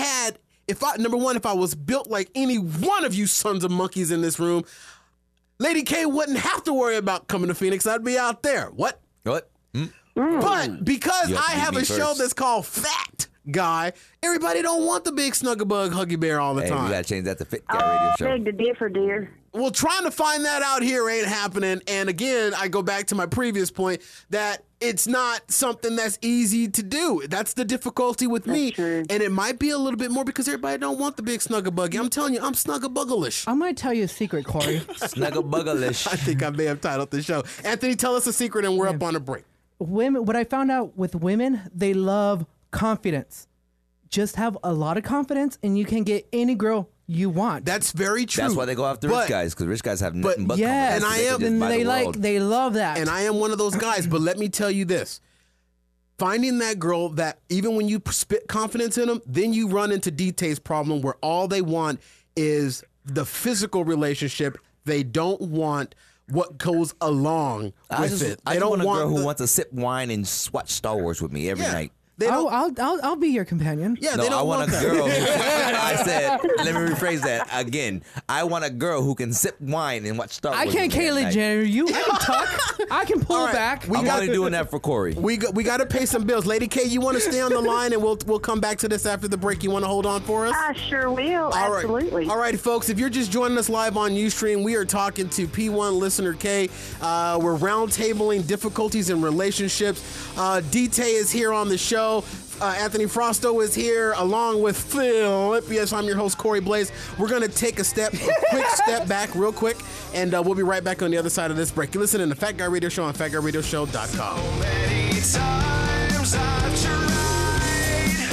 I was built like any one of you sons of monkeys in this room, Lady K wouldn't have to worry about coming to Phoenix. I'd be out there. What? But because I have a show that's called Fat Guy, everybody don't want the big Snuggabug Huggy Bear all the time. We gotta change that to Fit Guy Radio Show. Beg to differ, dear. Well, trying to find that out here ain't happening. And again, I go back to my previous point that it's not something that's easy to do. That's the difficulty with me. And it might be a little bit more because everybody don't want the big Snuggabuggy. I'm telling you, I'm Snuggabugglish. I might tell you a secret, Corey. Snuggabugglish. I think I may have titled the show. Anthony, tell us a secret and we're up on a break. Women, what I found out with women, they love confidence. Just have a lot of confidence and you can get any girl you want. That's very true. That's why they go after rich guys, because rich guys have nothing but yes, confidence. and they love that. And I am one of those guys, but let me tell you this. Finding that girl that even when you spit confidence in them, then you run into DT's problem where all they want is the physical relationship. They don't want what goes along with it. I They don't want a girl the- who wants to sip wine and watch Star Wars with me every night. I'll be your companion. Yeah, No, they don't I want a that. girl. I said, let me rephrase that again. I want a girl who can sip wine and watch Star Wars. I can't with me at Kaylee night. Jenner you. I can talk. I can pull back. I'm only doing that for Corey. We got to pay some bills. Lady K, you want to stay on the line, and we'll come back to this after the break. You want to hold on for us? I sure will. All right. Absolutely. All right, folks, if you're just joining us live on Ustream, we are talking to P1 Listener K. We're roundtabling difficulties in relationships. DT is here on the show. Anthony Frosto is here along with Philippius. I'm your host, Corey Blaze. We're going to take a quick step back real quick, and we'll be right back on the other side of this break. You're listening to Fat Guy Radio Show on fatguyradioshow.com. So many times I've tried,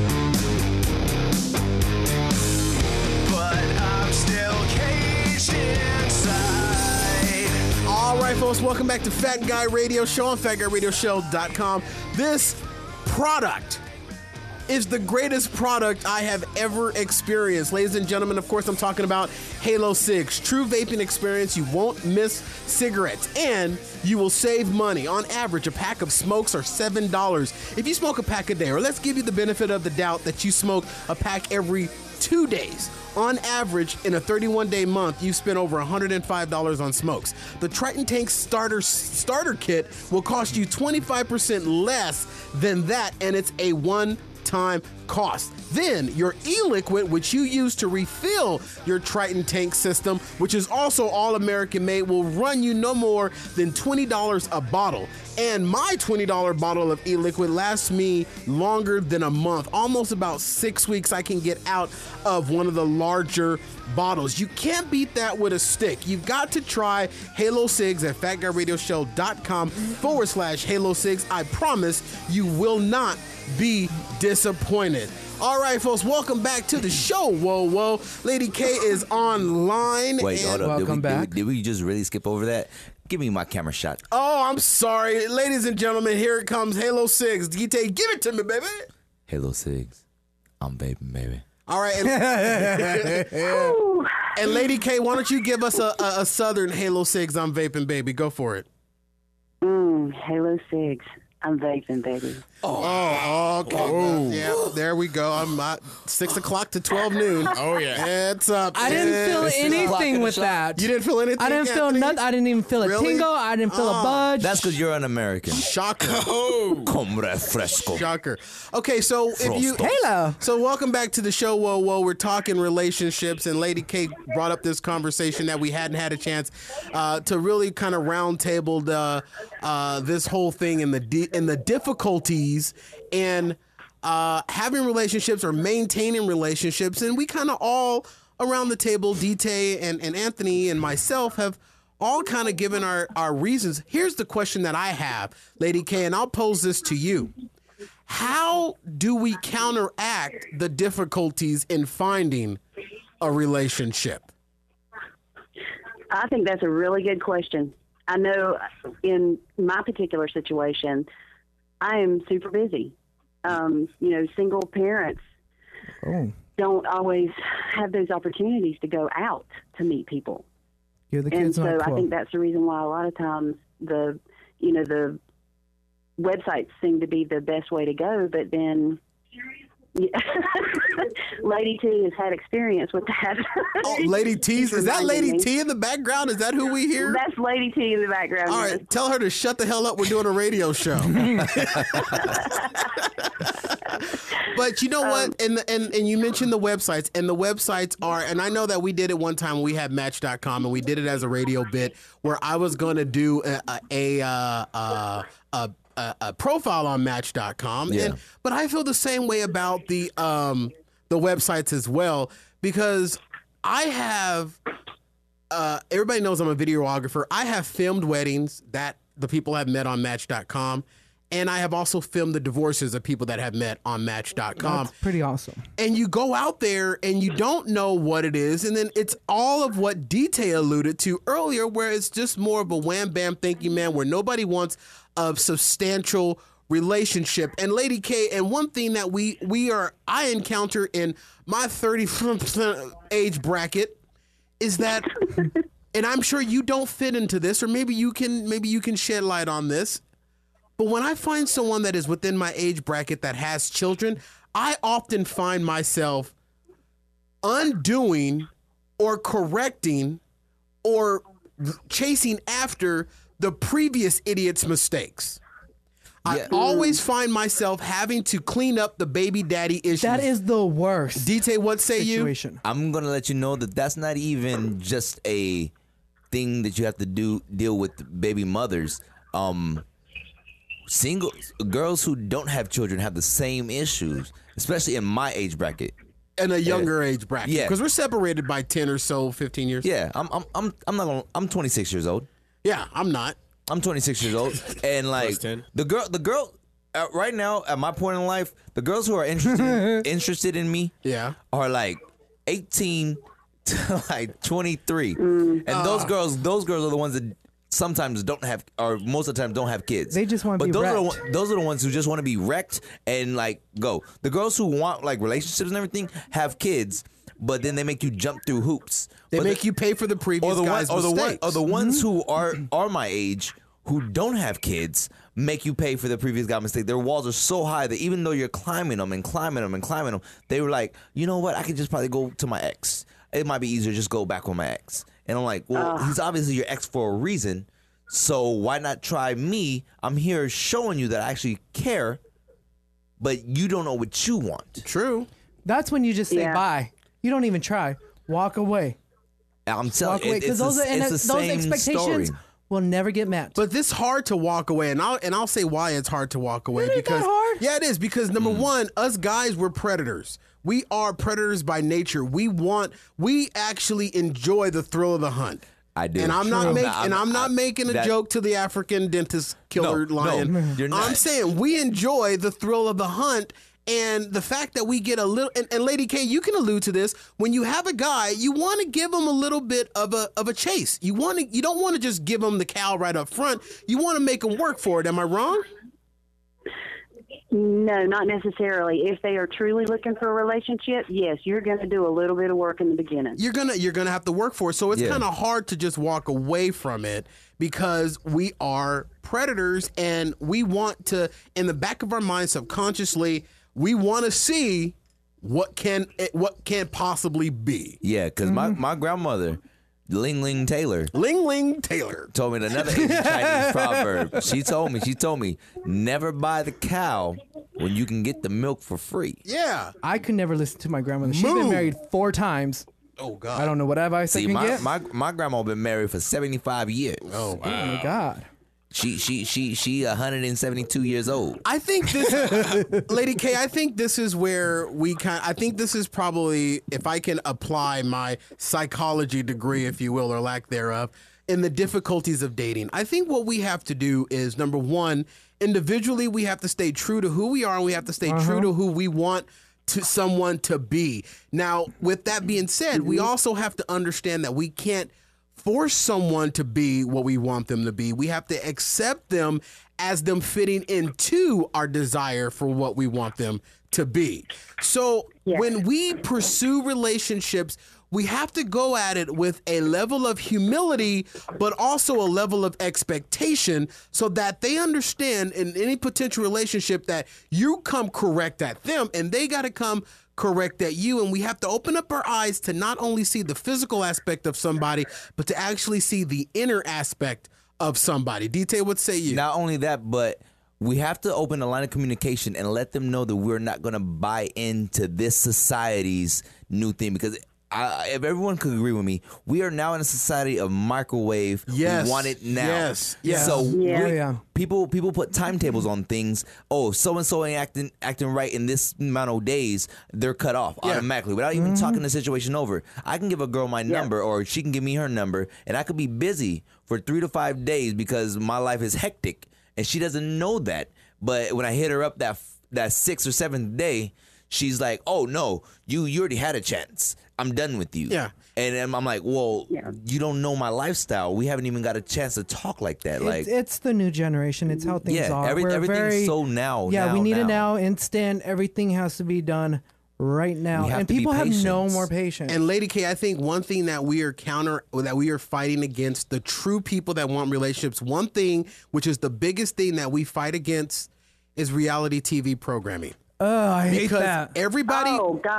but I'm still caged inside. All right, folks, welcome back to Fat Guy Radio Show on fatguyradioshow.com. This product is the greatest product I have ever experienced. Ladies and gentlemen, of course, I'm talking about Halo 6. True vaping experience. You won't miss cigarettes, and you will save money. On average, a pack of smokes are $7. If you smoke a pack a day, or let's give you the benefit of the doubt that you smoke a pack every 2 days. On average, in a 31-day month, you spend over $105 on smokes. The Triton Tank starter kit will cost you 25% less than that, and it's a one-time cost. Then your e-liquid, which you use to refill your Triton Tank system, which is also all American made, will run you no more than $20 a bottle. And my $20 bottle of e-liquid lasts me longer than a month, almost about 6 weeks. I can get out of one of the larger bottles. You can't beat that with a stick. You've got to try Halo 6 at fatguyradioshow.com/Halo 6. I promise you will not be disappointed. All right, folks, welcome back to the show. Whoa. Lady K is online. Wait, hold up. Welcome back. Did we just really skip over that? Give me my camera shot. Oh, I'm sorry. Ladies and gentlemen, here it comes. Halo 6. DT, give it to me, baby. Halo 6. I'm vaping, baby. All right. And Lady K, why don't you give us a Southern Halo 6, I'm vaping, baby. Go for it. Halo 6. I'm vaping, baby. Oh, okay. Yeah, there we go. I'm 6 o'clock to 12 noon. Oh, yeah. It's up. I didn't feel anything with that. You didn't feel anything? I didn't feel Anthony? nothing. I didn't even feel a Really? tingle. I didn't feel a budge. That's because you're an American. Shocker. Con refresco. Shocker. Okay, so if you Halo. So welcome back to the show. Whoa. We're talking relationships, and Lady K brought up this conversation that we hadn't had a chance to really kind of round table this whole thing and the and the difficulties and having relationships or maintaining relationships. And we kind of all around the table, DT and Anthony and myself have all kind of given our reasons. Here's the question that I have, Lady K, and I'll pose this to you. How do we counteract the difficulties in finding a relationship? I think that's a really good question. I know in my particular situation, I am super busy. Single parents don't always have those opportunities to go out to meet people. You're the kids and so not cool. I think that's the reason why a lot of times the websites seem to be the best way to go, but then Lady T has had experience with that. Oh, Lady T, is that Lady T in the background? Is that who we hear? That's Lady T in the background. All right, tell her to shut the hell up. We're doing a radio show. But you know what? And you mentioned the websites, and the websites are, and I know that we did it one time when we had Match.com, and we did it as a radio bit where I was going to do a profile on Match.com. Yeah. But I feel the same way about the websites as well, because I have everybody knows I'm a videographer. I have filmed weddings that the people have met on Match.com, and I have also filmed the divorces of people that have met on Match.com. That's pretty awesome. And you go out there and you don't know what it is, and then it's all of what DT alluded to earlier, where it's just more of a wham bam thank you man, where nobody wants a substantial relationship. And Lady K, and one thing that I encounter in my 30% age bracket is that, and I'm sure you don't fit into this, or maybe you can shed light on this, but when I find someone that is within my age bracket that has children, I often find myself undoing or correcting or chasing after the previous idiot's mistakes. I always find myself having to clean up the baby daddy issues. That is the worst. DT, what say situation. I'm going to let you know that that's not even just a thing that you have to deal with baby mothers. Single girls who don't have children have the same issues, especially in my age bracket. In a younger age bracket. Yeah. Because we're separated by 10 or so, 15 years. Yeah, I'm 26 years old. Yeah, I'm not. I'm 26 years old, and like the girl right now at my point in life, the girls who are interested in me, are like 18 to like 23, and those girls are the ones that sometimes don't have, or most of the time don't have kids. They just want to be wrecked. Those are the ones who just want to be wrecked and like go. The girls who want like relationships and everything have kids, but then they make you jump through hoops. They make you pay for the previous guy's mistakes. Or the ones who are my age who don't have kids make you pay for the previous guy's mistake. Their walls are so high that even though you're climbing them, they were like, you know what? I could just probably go to my ex. It might be easier to just go back with my ex. And I'm like, well, he's obviously your ex for a reason. So why not try me? I'm here showing you that I actually care, but you don't know what you want. True. That's when you just say bye. You don't even try. Walk away. I'm telling you, because those expectations will never get met. But this hard to walk away, and I'll say why it's hard to walk away. Really because that hard? Yeah, it is, because number one, us guys, we're predators. We are predators by nature. We actually enjoy the thrill of the hunt. I do. And I'm not making a joke to the African dentist killer lion. No, you're not. I'm saying we enjoy the thrill of the hunt. And the fact that we get a little, and Lady K, you can allude to this. When you have a guy, you want to give him a little bit of a chase. You don't want to just give him the cow right up front. You want to make him work for it. Am I wrong? No, not necessarily. If they are truly looking for a relationship, yes, you're going to do a little bit of work in the beginning. You're gonna have to work for it. So it's kind of hard to just walk away from it, because we are predators, and we want to, in the back of our minds, subconsciously, we want to see what can possibly be. Yeah, because my grandmother, Ling Ling Taylor, told me another ancient Chinese proverb. She told me, never buy the cow when you can get the milk for free. Yeah. I could never listen to my grandmother. She's been married 4 times. Oh, God. I don't know what advice I can get. My grandma been married for 75 years. Oh, wow. Oh, my God. She 172 years old. I think this, Lady K, I think this is where I think this is probably, if I can apply my psychology degree, if you will, or lack thereof, in the difficulties of dating. I think what we have to do is, number one, individually, we have to stay true to who we are, and we have to stay true to who we want someone to be. Now, with that being said, we also have to understand that we can't force someone to be what we want them to be. We have to accept them as them fitting into our desire for what we want them to be. So when we pursue relationships, we have to go at it with a level of humility, but also a level of expectation, so that they understand in any potential relationship that you come correct at them and they got to come correct at you. And we have to open up our eyes to not only see the physical aspect of somebody, but to actually see the inner aspect of somebody. DT, what say you? Not only that, but we have to open a line of communication and let them know that we're not going to buy into this society's new thing. Because if everyone could agree with me, we are now in a society of microwave. Yes. We want it now. Yes. So people put timetables on things. Oh, so-and-so ain't acting right in this amount of days. They're cut off automatically without even talking the situation over. I can give a girl my number, or she can give me her number, and I could be busy for 3 to 5 days because my life is hectic, and she doesn't know that. But when I hit her up that 6th or 7th day, she's like, "Oh no, you already had a chance. I'm done with you." Yeah. And I'm like, "Well, you don't know my lifestyle. We haven't even got a chance to talk like that." It's the new generation. It's how things are. Everything's so now. Yeah, we need it now, instant. Everything has to be done right now, and people have no more patience. And Lady K, I think one thing that we are fighting against, the true people that want relationships, one thing which is the biggest thing that we fight against, is reality TV programming. Oh, I hate because that. Everybody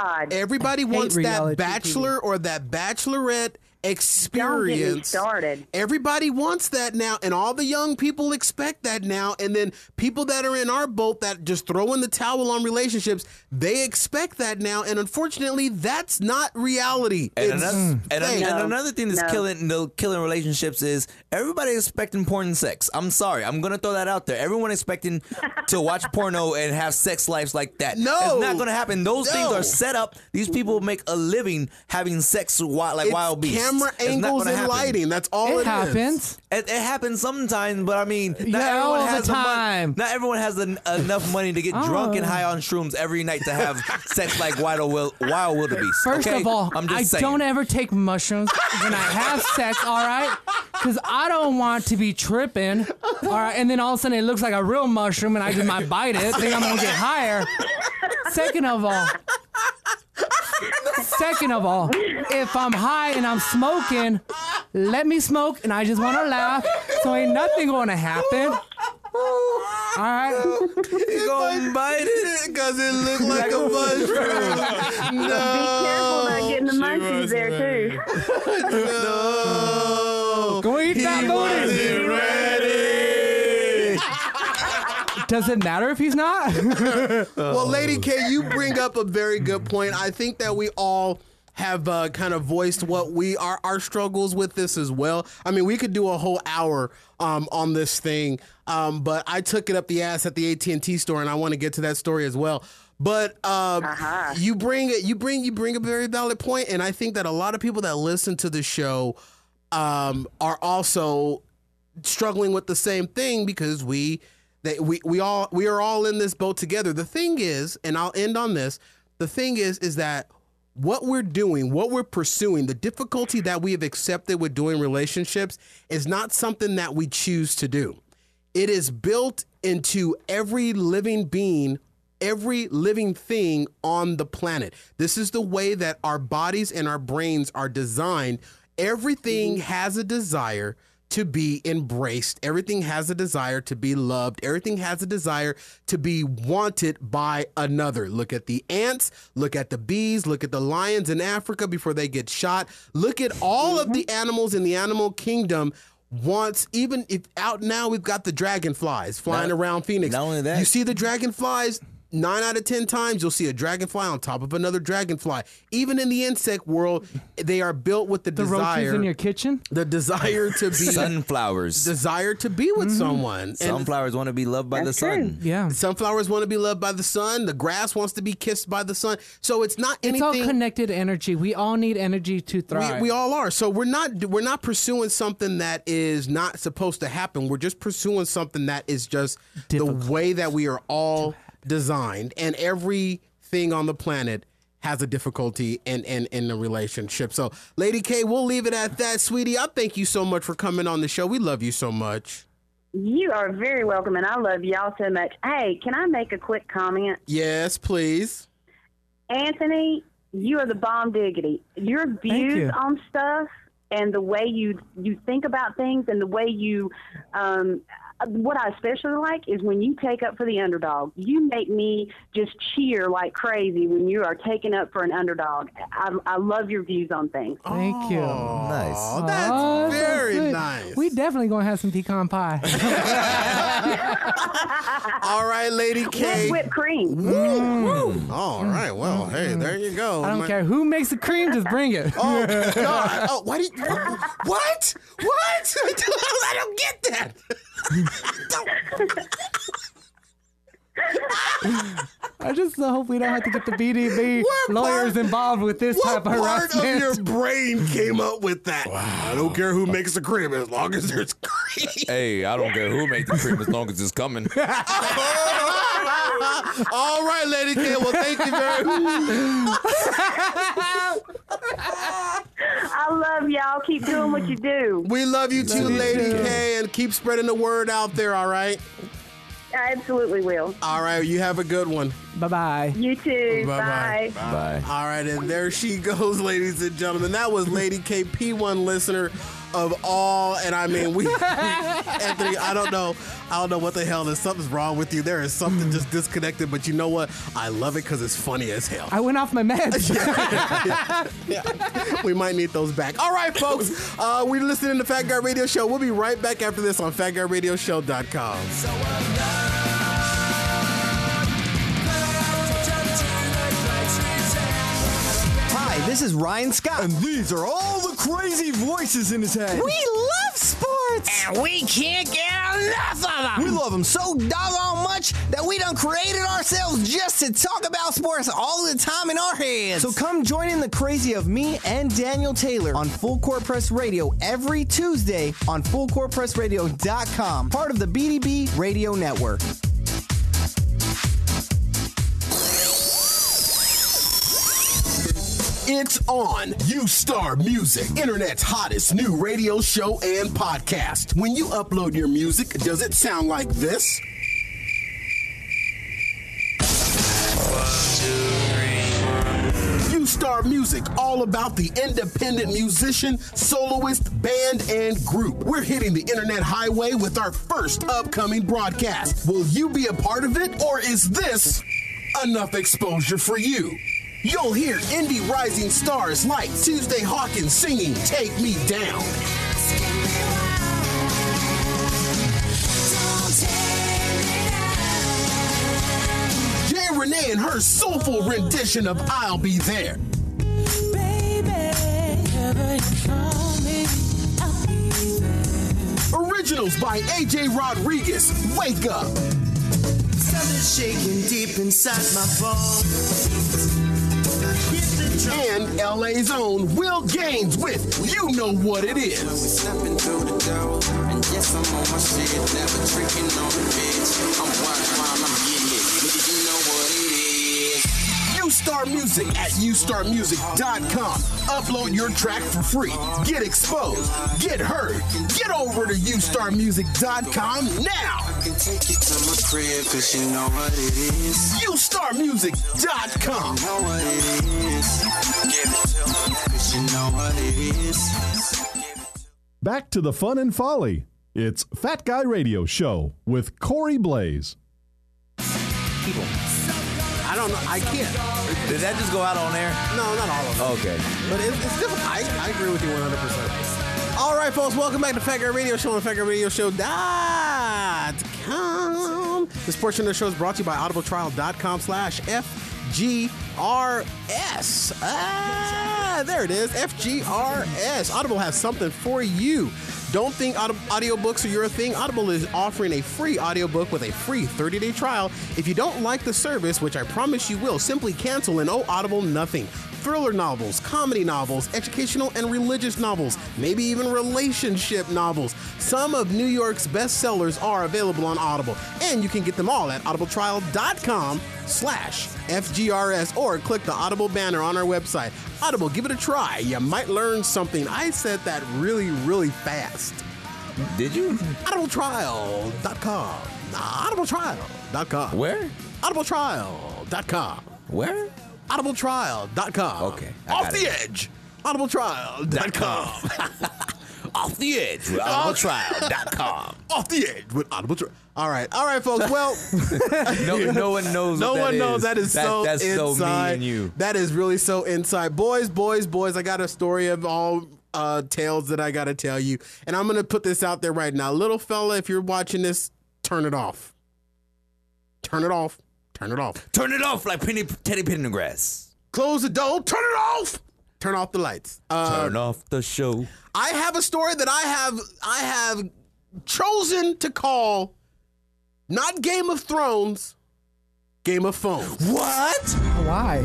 wants that bachelor or that bachelorette experience. Don't get me started. Everybody wants that now, and all the young people expect that now. And then people that are in our boat that just throw in the towel on relationships, they expect that now. And unfortunately, that's not reality. And another thing that's killing relationships is everybody expecting porn and sex. I'm sorry, I'm gonna throw that out there. Everyone expecting to watch porno and have sex lives like that. No, it's not gonna happen. Those things are set up. These people make a living having sex like wild beasts. Camera angles and lighting. That's all it happens. It happens sometimes, but I mean, not everyone has enough money to get drunk and high on shrooms every night to have sex like wild wildebeest. First of all, I saying. don't ever take mushrooms when I have sex, all right? Because I don't want to be tripping, all right? And then all of a sudden it looks like a real mushroom and I just might bite it, think I'm going to get higher. Second of all, if I'm high and I'm smoking, let me smoke, and I just want to laugh, so ain't nothing going to happen. All right? You gonna bite it because it looks like a mushroom. No. Be careful not getting the munchies there, too. No. Go eat that booty. Ready. Does it matter if he's not? Well, Lady K, you bring up a very good point. I think that we all have kind of voiced what our struggles with this as well. I mean, we could do a whole hour on this thing, but I took it up the ass at the AT&T store, and I want to get to that story as well. But you bring a very valid point, and I think that a lot of people that listen to the show are also struggling with the same thing, because we are all in this boat together. The thing is, and I'll end on this, the thing is that what we're doing, what we're pursuing, the difficulty that we have accepted with doing relationships is not something that we choose to do. It is built into every living being, every living thing on the planet. This is the way that our bodies and our brains are designed. Everything has a desire to be embraced. Everything has a desire to be loved. Everything has a desire to be wanted by another. Look at the ants, look at the bees, look at the lions in Africa before they get shot. Look at all of the animals in the animal kingdom. Even if out now, we've got the dragonflies flying around Phoenix. Not only that, you see the dragonflies, 9 out of 10 times, you'll see a dragonfly on top of another dragonfly. Even in the insect world, they are built with the desire. Roaches in your kitchen? The desire to be. Sunflowers. Desire to be with someone. Sunflowers want to be loved by the sun. Yeah. Sunflowers want to be loved by the sun. The grass wants to be kissed by the sun. So it's not anything. It's all connected energy. We all need energy to thrive. We all are. So we're not pursuing something that is not supposed to happen. We're just pursuing something that is just the way that we are all designed, and everything on the planet has a difficulty in the relationship. So, Lady K, we'll leave it at that, sweetie. I thank you so much for coming on the show. We love you so much. You are very welcome, and I love y'all so much. Hey, can I make a quick comment? Yes, please. Anthony, you are the bomb diggity. Your views on stuff and the way you think about things and the way you what I especially like is when you take up for the underdog. You make me just cheer like crazy when you are taking up for an underdog. I love your views on things. Thank you. Nice. Oh, that's very nice. We definitely going to have some pecan pie. All right, Lady K. With whipped cream. Woo. All right. Well, hey, there you go. I don't care who makes the cream, just bring it. Oh, God. Oh, why do you... What? What? I don't get that. I just hope we don't have to get the BDB lawyers involved with this type of What part harassment. of your brain came up with that? Wow. I don't care who makes the cream as long as there's cream. Hey, I don't care who makes the cream as long as it's coming. All right, Lady K. Well, thank you very much. I love y'all. Keep doing what you do. We love you too, Lady K, and keep spreading the word out there, all right? I absolutely will. All right, you have a good one. Bye-bye. You too. Bye-bye. Bye. Bye. All right, and there she goes, ladies and gentlemen. That was Lady K, P1 listener of all, and I mean, we, Anthony, I don't know what the hell is. Something's wrong with you. There is something just disconnected, but you know what? I love it because it's funny as hell. I went off my meds. Yeah. We might need those back. All right, folks, we're listening to Fat Guy Radio Show. We'll be right back after this on FatGuyRadioShow.com. Hi, this is Ryan Scott. And these are all the crazy voices in his head. We love sports! And we can't get enough of them! We love them so doggone much that we done created ourselves just to talk about sports all the time in our heads. So come join in the crazy of me and Daniel Taylor on Full Court Press Radio every Tuesday on FullCourtPressRadio.com, part of the BDB Radio Network. It's on U-Star Music, Internet's hottest new radio show and podcast. When you upload your music, does it sound like this? 1, 2, 3. U-Star Music, all about the independent musician, soloist, band, and group. We're hitting the internet highway with our first upcoming broadcast. Will you be a part of it, or is this enough exposure for you? You'll hear indie rising stars like Tuesday Hawkins singing Take Me Down. Jay Renee and her soulful rendition of I'll Be There. Originals by AJ Rodriguez, Wake Up. Something's shaking deep inside my bones. And LA's own Will Gaines with You Know What It Is. Stepping through the door, and yes, I'm on my shit. Never drinking on the bitch. I'm wild while I'm getting it. Nigga, you know what it is. U-Star Music at ustarmusic.com. Upload your track for free. Get exposed. Get heard. Get over to ustarmusic.com now. I can take you to my crib, cause you know what it is. ustarmusic.com. You know what it is. Give it to me, cause you know what it is. Back to the fun and folly. It's Fat Guy Radio Show with Corey Blaze. People. I don't know. I can't. Did that just go out on air? No, not all of them. Okay. But it's difficult. I agree with you 100%. All right, folks. Welcome back to Fat Guy Radio Show on FatGuyRadioShow.com. This portion of the show is brought to you by audibletrial.com/FGRS. There it is, FGRS. Audible has something for you. Don't think audiobooks are your thing. Audible is offering a free audiobook with a free 30-day trial. If you don't like the service, which I promise you will, simply cancel and owe Audible nothing. Thriller novels, comedy novels, educational and religious novels, maybe even relationship novels. Some of New York's bestsellers are available on Audible, and you can get them all at audibletrial.com/FGRS or click the Audible banner on our website. Audible, give it a try. You might learn something. I said that really, really fast. Did you? Audibletrial.com. Audibletrial.com. Where? Audibletrial.com. Where? Audibletrial.com. Okay. Off the edge. Audibletrial.com. Off the edge with audibletrial.com. Off the edge with Audibletrial. All right, folks. Well, no one knows. No one knows. That is so that's inside. So me and you. That is really so inside. Boys. I got a story of all tales that I got to tell you, and I'm gonna put this out there right now, little fella. If you're watching this, turn it off. Turn it off. Turn it off. Turn it off like Teddy Pendergrass. Close the door. Turn it off. Turn off the lights. Turn off the show. I have a story that I have chosen to call not Game of Thrones, Game of Phones. What? Why?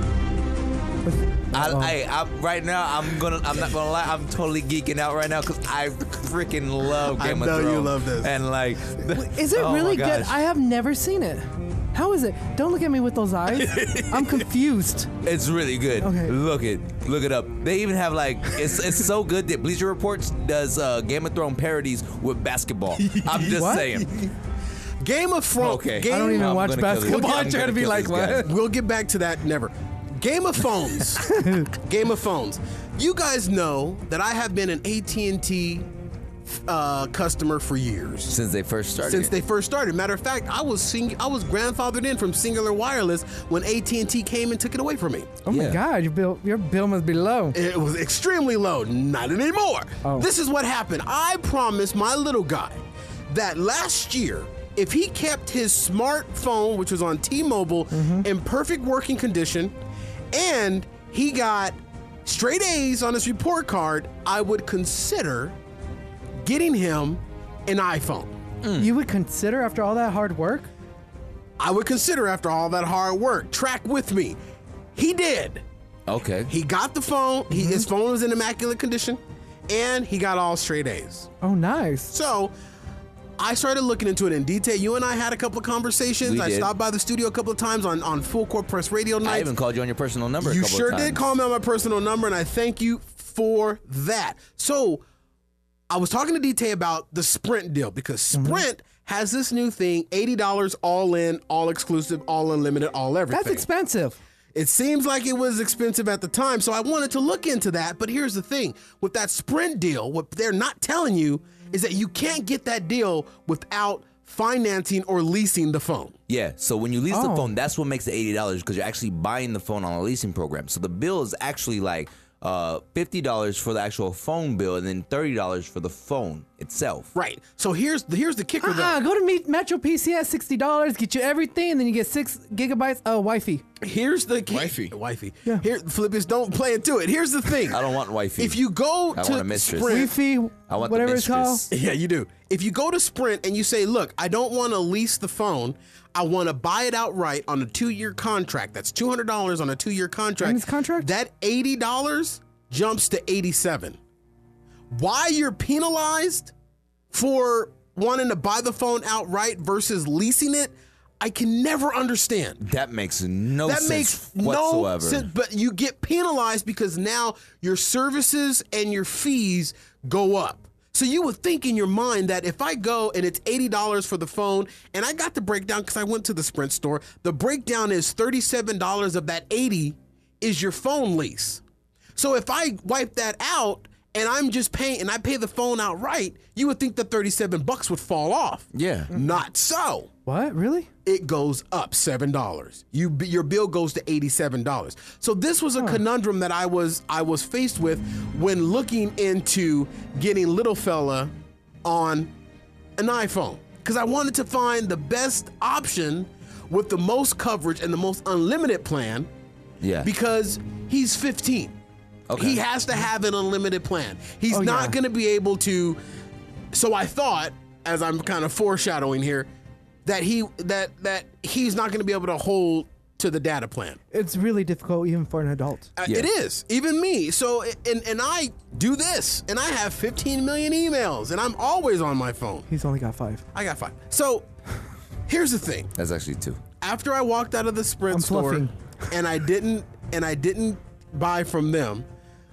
Right now, I'm not gonna lie, I'm totally geeking out right now because I freaking love Game of Thrones. I know you love this. And like, is it really good? I have never seen it. How is it? Don't look at me with those eyes. I'm confused. It's really good. Okay. Look it up. They even have like it's so good that Bleacher Reports does Game of Thrones parodies with basketball. I'm just saying. Game of Thrones. Okay. I don't even watch basketball. I'm trying to be like, what? We'll get back to that. Never. Game of Phones. Game of Phones. You guys know that I have been an AT&T customer for years. Since they first started. Matter of fact, I was grandfathered in from Singular Wireless when AT&T came and took it away from me. Oh my God, your bill must be low. It was extremely low. Not anymore. Oh. This is what happened. I promised my little guy that last year, if he kept his smartphone, which was on T-Mobile, in perfect working condition, and he got straight A's on his report card, I would consider getting him an iPhone. You would consider after all that hard work? I would consider after all that hard work. Track with me. He did. Okay. He got the phone. His phone was in immaculate condition, and he got all straight A's. Oh, nice. So I started looking into it in detail. You and I had a couple of conversations. I stopped by the studio a couple of times on Full Court Press Radio nights. I even called you on your personal number a couple of times. You sure did call me on my personal number, and I thank you for that. So I was talking to DT about the Sprint deal because Sprint has this new thing, $80 all in, all exclusive, all unlimited, all everything. That's expensive. It seems like it was expensive at the time, so I wanted to look into that. But here's the thing. With that Sprint deal, what they're not telling you is that you can't get that deal without financing or leasing the phone. Yeah, so when you lease the phone, that's what makes it $80 because you're actually buying the phone on a leasing program. So the bill is actually like $50 for the actual phone bill and then $30 for the phone itself. Right. So here's the kicker. Go to Metro PC at $60, get you everything, and then you get 6 gigabytes of Wi-Fi. Here's the Wi-Fi. Yeah. Here, Philippians, don't play into it. Here's the thing. I don't want Wi-Fi. If you go I to want a mistress. Sprint, Wi-Fi, I want whatever the it's called. Yeah, you do. If you go to Sprint and you say, look, I don't want to lease the phone, I want to buy it outright on a 2-year contract. That's $200 on a 2-year contract. And this contract? That $80 jumps to $87. Why you're penalized for wanting to buy the phone outright versus leasing it, I can never understand. That makes no sense whatsoever. Sense, but you get penalized because now your services and your fees go up. So you would think in your mind that if I go and it's $80 for the phone, and I got the breakdown because I went to the Sprint store, the breakdown is $37 of that $80 is your phone lease. So if I wipe that out and I'm just paying and I pay the phone outright, you would think the $37 would fall off. Yeah. Not so. What? Really? It goes up $7. Your bill goes to $87. So this was a conundrum that I was faced with when looking into getting little fella on an iPhone. because I wanted to find the best option with the most coverage and the most unlimited plan. Yeah. Because he's 15. Okay. He has to have an unlimited plan. He's not going to be able to. So I thought, as I'm kind of foreshadowing here, that he's not going to be able to hold to the data plan. It's really difficult even for an adult. It is, even me. So, and I do this, and I have 15 million emails, and I'm always on my phone. He's only got 5. I got 5. So, here's the thing. That's actually 2. After I walked out of the Sprint store, and I didn't buy from them,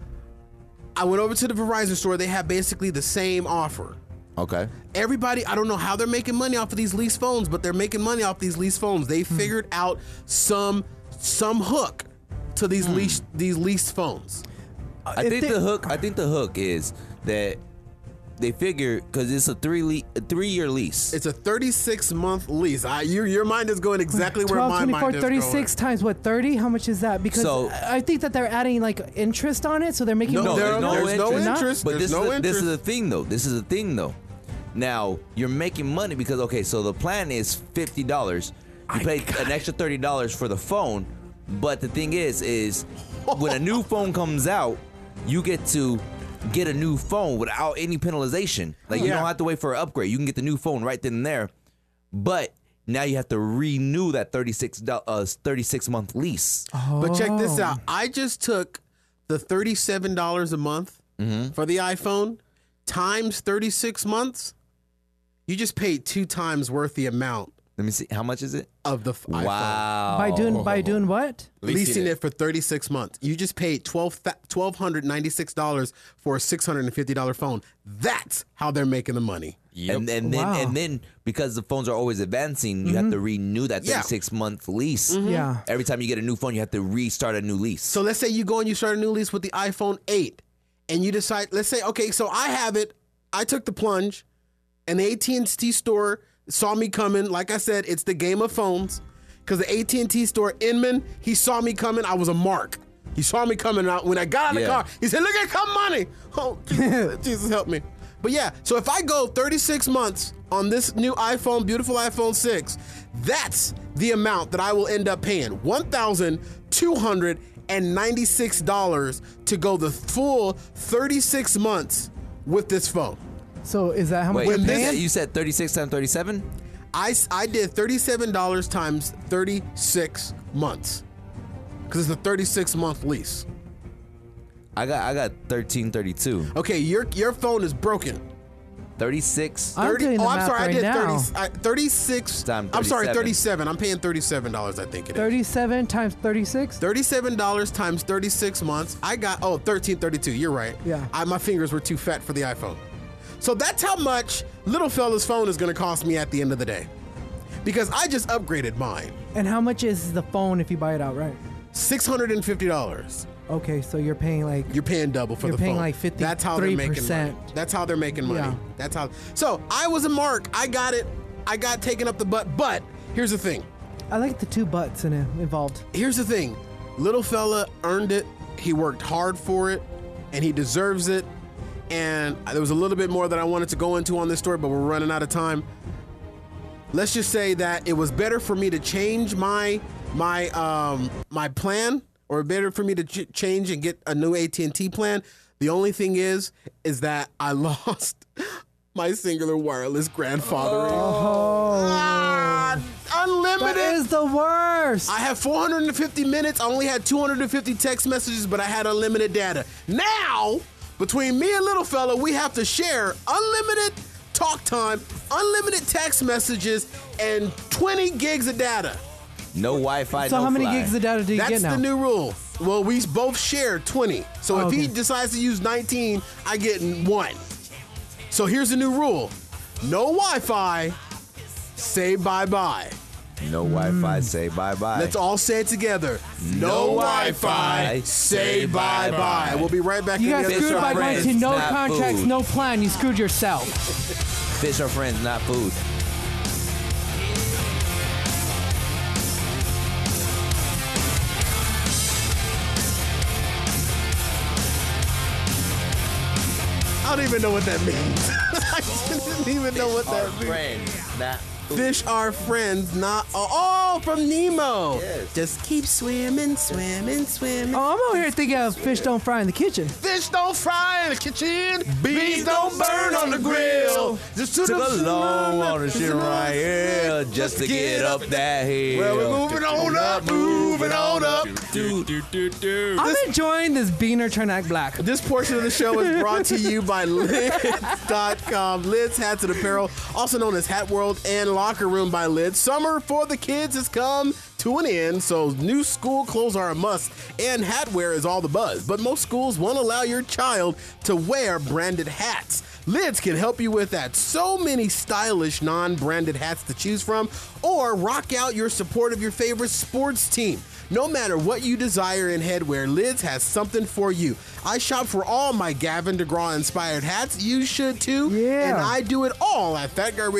I went over to the Verizon store. They have basically the same offer. Okay. Everybody, I don't know how they're making money off of these lease phones, but they're making money off these lease phones. They figured out some hook to these leased phones. I think the hook is that they figure, because it's a 3-year lease. It's a 36-month lease. Your mind is going exactly where my mind is 36 going. times what, 30? How much is that? Because I think that they're adding like interest on it, so they're making there's no interest. But this is the thing though. Now you're making money because so the plan is $50. You pay an extra $30 for the phone, but the thing is when a new phone comes out, you get to get a new phone without any penalization. Like you don't have to wait for an upgrade. You can get the new phone right then and there. But now you have to renew that 36-month lease. But check this out. I just took the $37 a month for the iPhone times 36 months. You just paid 2 times worth the amount. Let me see. How much is it? Of the iPhone. Wow. By doing what? Leasing it for 36 months. You just paid $1,296 for a $650 phone. That's how they're making the money. Yep. And then because the phones are always advancing, you have to renew that 36-month lease. Yeah. Every time you get a new phone, you have to restart a new lease. So let's say you go and you start a new lease with the iPhone 8 and you decide, let's say, okay, so I have it. I took the plunge and the AT&T store saw me coming. Like I said, it's the game of phones. Because the AT&T store, Inman, he saw me coming. I was a mark. He saw me coming out. When I got out of the car, he said, look at come money. Oh, Jesus help me. But yeah, so if I go 36 months on this new iPhone, beautiful iPhone 6, that's the amount that I will end up paying. $1,296 to go the full 36 months with this phone. So is that how much you're paying? You said 36 times 37? I did $37 times 36 months because it's a 36-month lease. I got 1332. Okay, your phone is broken. 36. I'm doing the math I did now. 36. I'm sorry, 37. I'm paying $37. I think it is. 37 times 36. $37 times 36 months. I got $1332. You're right. Yeah. My fingers were too fat for the iPhone. So that's how much little fella's phone is going to cost me at the end of the day, because I just upgraded mine. And how much is the phone if you buy it outright? $650. Okay, so you're paying double for the phone. You're paying like 53%. That's how they're making money. That's how they're making money. Yeah. That's how. So I was a mark. I got it. I got taken up the butt. But here's the thing. I like the 2 butts involved. Here's the thing. Little fella earned it. He worked hard for it, and he deserves it. And there was a little bit more that I wanted to go into on this story, but we're running out of time. Let's just say that it was better for me to change my plan, or better for me to change and get a new AT&T plan. The only thing is that I lost my singular wireless grandfathering. Unlimited. That is the worst. I have 450 minutes. I only had 250 text messages, but I had unlimited data. Now, between me and little fella, we have to share unlimited talk time, unlimited text messages, and 20 gigs of data. No Wi-Fi, so no how many fly. gigs of data do you get now? That's the new rule. Well, we both share 20. So if he decides to use 19, I get 1. So here's the new rule. No Wi-Fi, say bye-bye. No Wi-Fi, say bye-bye. Let's all say it together. No Wi-Fi, say bye-bye. We'll be right back. You got screwed by going to no contracts, food. no plan. You screwed yourself. Fish are friends, not food. I don't even know what that means. I didn't even know what that means. Friends, not Fish are friends, not from Nemo. Yes. Just keep swimming, swimming, swimming. Oh, I'm over here thinking of fish don't fry in the kitchen. Fish don't fry in the kitchen. Beans don't burn on the grill. Just took a long on the shit right here just to get up that hill. Well, we're moving on up, moving on up. I'm enjoying this beaner trying to act black. This portion of the show is brought to you by Lids.com. Lids Hats and Apparel, also known as Hat World and Locker Room by Lids. Summer for the kids has come to an end, so new school clothes are a must, and hat wear is all the buzz. But most schools won't allow your child to wear branded hats. Lids can help you with that. So many stylish non-branded hats to choose from, or rock out your support of your favorite sports team. No matter what you desire in headwear, Lids has something for you. I shop for all my Gavin DeGraw-inspired hats. You should too. Yeah. And I do it all at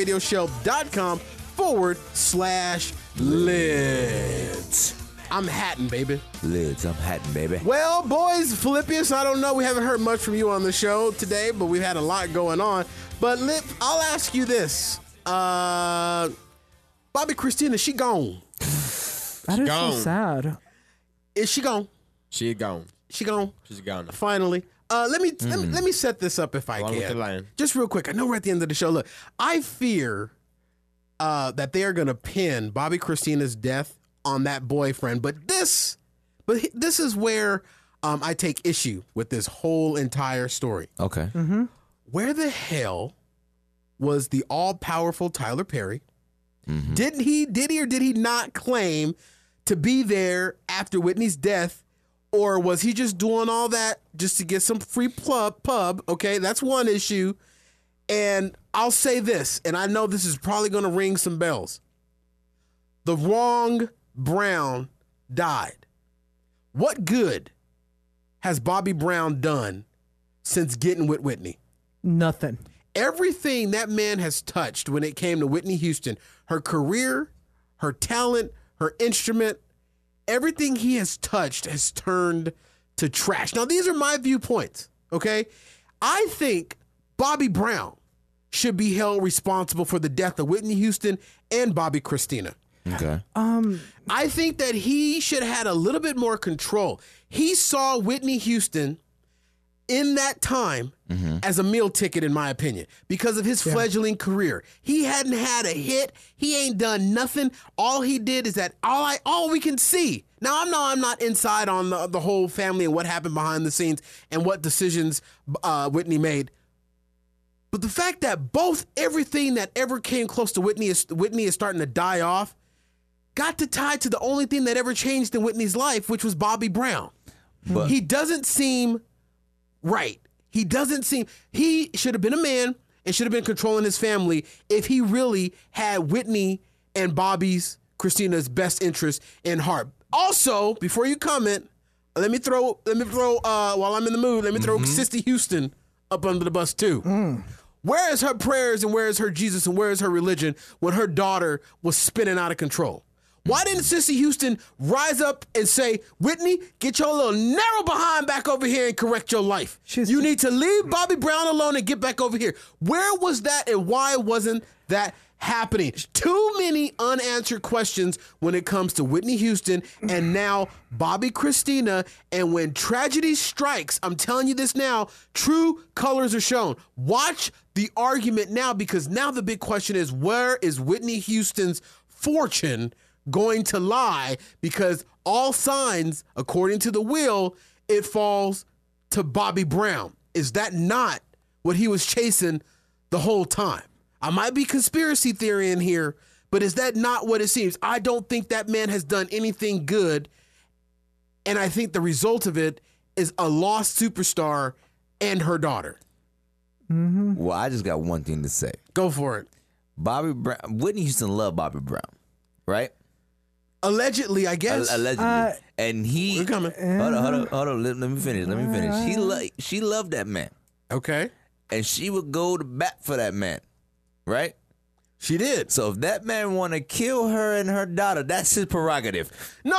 fatguyradioshow.com/lids. I'm hatting, baby. Lids, I'm hatting, baby. Well, boys, Philippius, I don't know. We haven't heard much from you on the show today, but we've had a lot going on. But I'll ask you this. Bobby Christina, she gone. That is so sad. Is she gone? She gone. She gone. She's gone. Finally. Let me set this up if I Along with the can. lion. Just real quick. I know we're at the end of the show. Look, I fear that they are going to pin Bobby Christina's death on that boyfriend. But this is where I take issue with this whole entire story. Okay. Mm-hmm. Where the hell was the all-powerful Tyler Perry? Mm-hmm. Did he or did he not claim to be there after Whitney's death? Or was he just doing all that just to get some free pub? Okay, that's one issue. And I'll say this, and I know this is probably going to ring some bells. The wrong Brown died. What good has Bobby Brown done since getting with Whitney? Nothing. Everything that man has touched when it came to Whitney Houston, her career, her talent, her instrument, everything he has touched has turned to trash. Now, these are my viewpoints, okay? I think Bobby Brown should be held responsible for the death of Whitney Houston and Bobby Christina. Okay. I think that he should have had a little bit more control. He saw Whitney Houston in that time as a meal ticket, in my opinion, because of his fledgling career. He hadn't had a hit. He ain't done nothing. All he did is that all we can see. Now, I'm not inside on the whole family and what happened behind the scenes and what decisions Whitney made. But the fact that everything that ever came close to Whitney is starting to die off, got to tie to the only thing that ever changed in Whitney's life, which was Bobby Brown. But he doesn't seem right. He should have been a man and should have been controlling his family if he really had Whitney and Christina's best interest in heart. Also, before you comment, let me throw while I'm in the mood, let me throw Sissy Houston up under the bus too. Where is her prayers and where is her Jesus and where is her religion when her daughter was spinning out of control? Why didn't Sissy Houston rise up and say, Whitney, get your little narrow behind back over here and correct your life? You need to leave Bobby Brown alone and get back over here. Where was that and why wasn't that happening? Too many unanswered questions when it comes to Whitney Houston and now Bobby Christina. And when tragedy strikes, I'm telling you this now, true colors are shown. Watch the argument now, because now the big question is, where is Whitney Houston's fortune going to lie? Because all signs, according to the will, it falls to Bobby Brown. Is that not what he was chasing the whole time? I might be conspiracy theory in here, but is that not what it seems? I don't think that man has done anything good, and I think the result of it is a lost superstar and her daughter. Well, I just got one thing to say. Go for it. Bobby Brown, Whitney Houston loved Bobby Brown, right? Allegedly, I guess. Allegedly. And he... We're coming. Hold on. Let me finish. She loved that man. Okay. And she would go to bat for that man, right? She did. So if that man want to kill her and her daughter, that's his prerogative. No.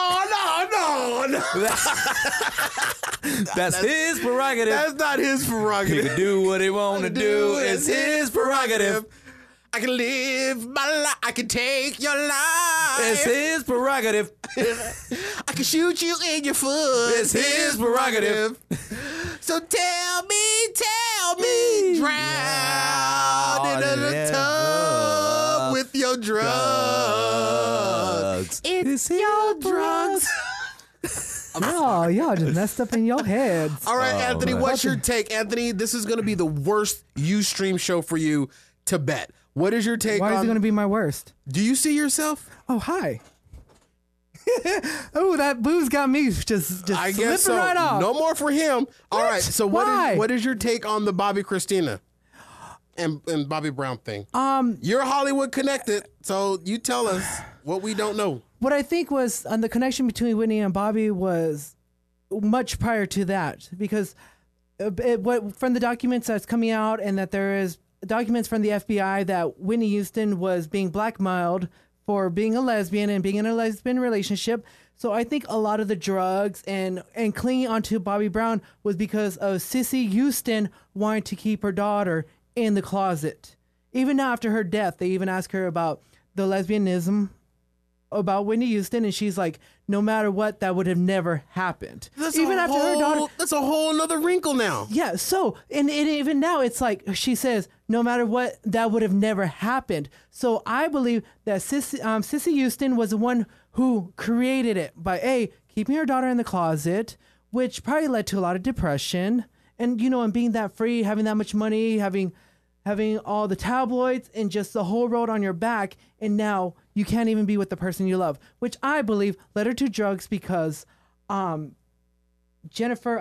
That's his prerogative. That's not his prerogative. He can do what he want to do. It's his prerogative. I can live my life. I can take your life. It's his prerogative. I can shoot you in your foot. It's his prerogative. So tell me, drown in the tub with your drugs. It's your drugs. Oh, y'all just messed up in your heads. All right, Anthony, what's your take? Anthony, this is going to be the worst Ustream show for you to bet. What is your take on... Why is it going to be my worst? Do you see yourself? Oh, hi. Oh, that booze got me just I guess so. Right off. No more for him. All right, so what is your take on the Bobby Christina and Bobby Brown thing? You're Hollywood connected, so you tell us what we don't know. What I think was the connection between Whitney and Bobby was much prior to that, because from the documents that's coming out, and that there is documents from the FBI that Whitney Houston was being blackmailed for being a lesbian and being in a lesbian relationship. So I think a lot of the drugs and clinging onto Bobby Brown was because of Sissy Houston wanting to keep her daughter in the closet. Even now after her death, they even asked her about the lesbianism about Whitney Houston, and she's like, no matter what, that would have never happened. That's a whole nother wrinkle now. Yeah, so, and even now, it's like, she says, no matter what, that would have never happened. So I believe that Sissy Houston was the one who created it by, keeping her daughter in the closet, which probably led to a lot of depression, and, and being that free, having that much money, having all the tabloids and just the whole road on your back, and now you can't even be with the person you love, which I believe led her to drugs, because Jennifer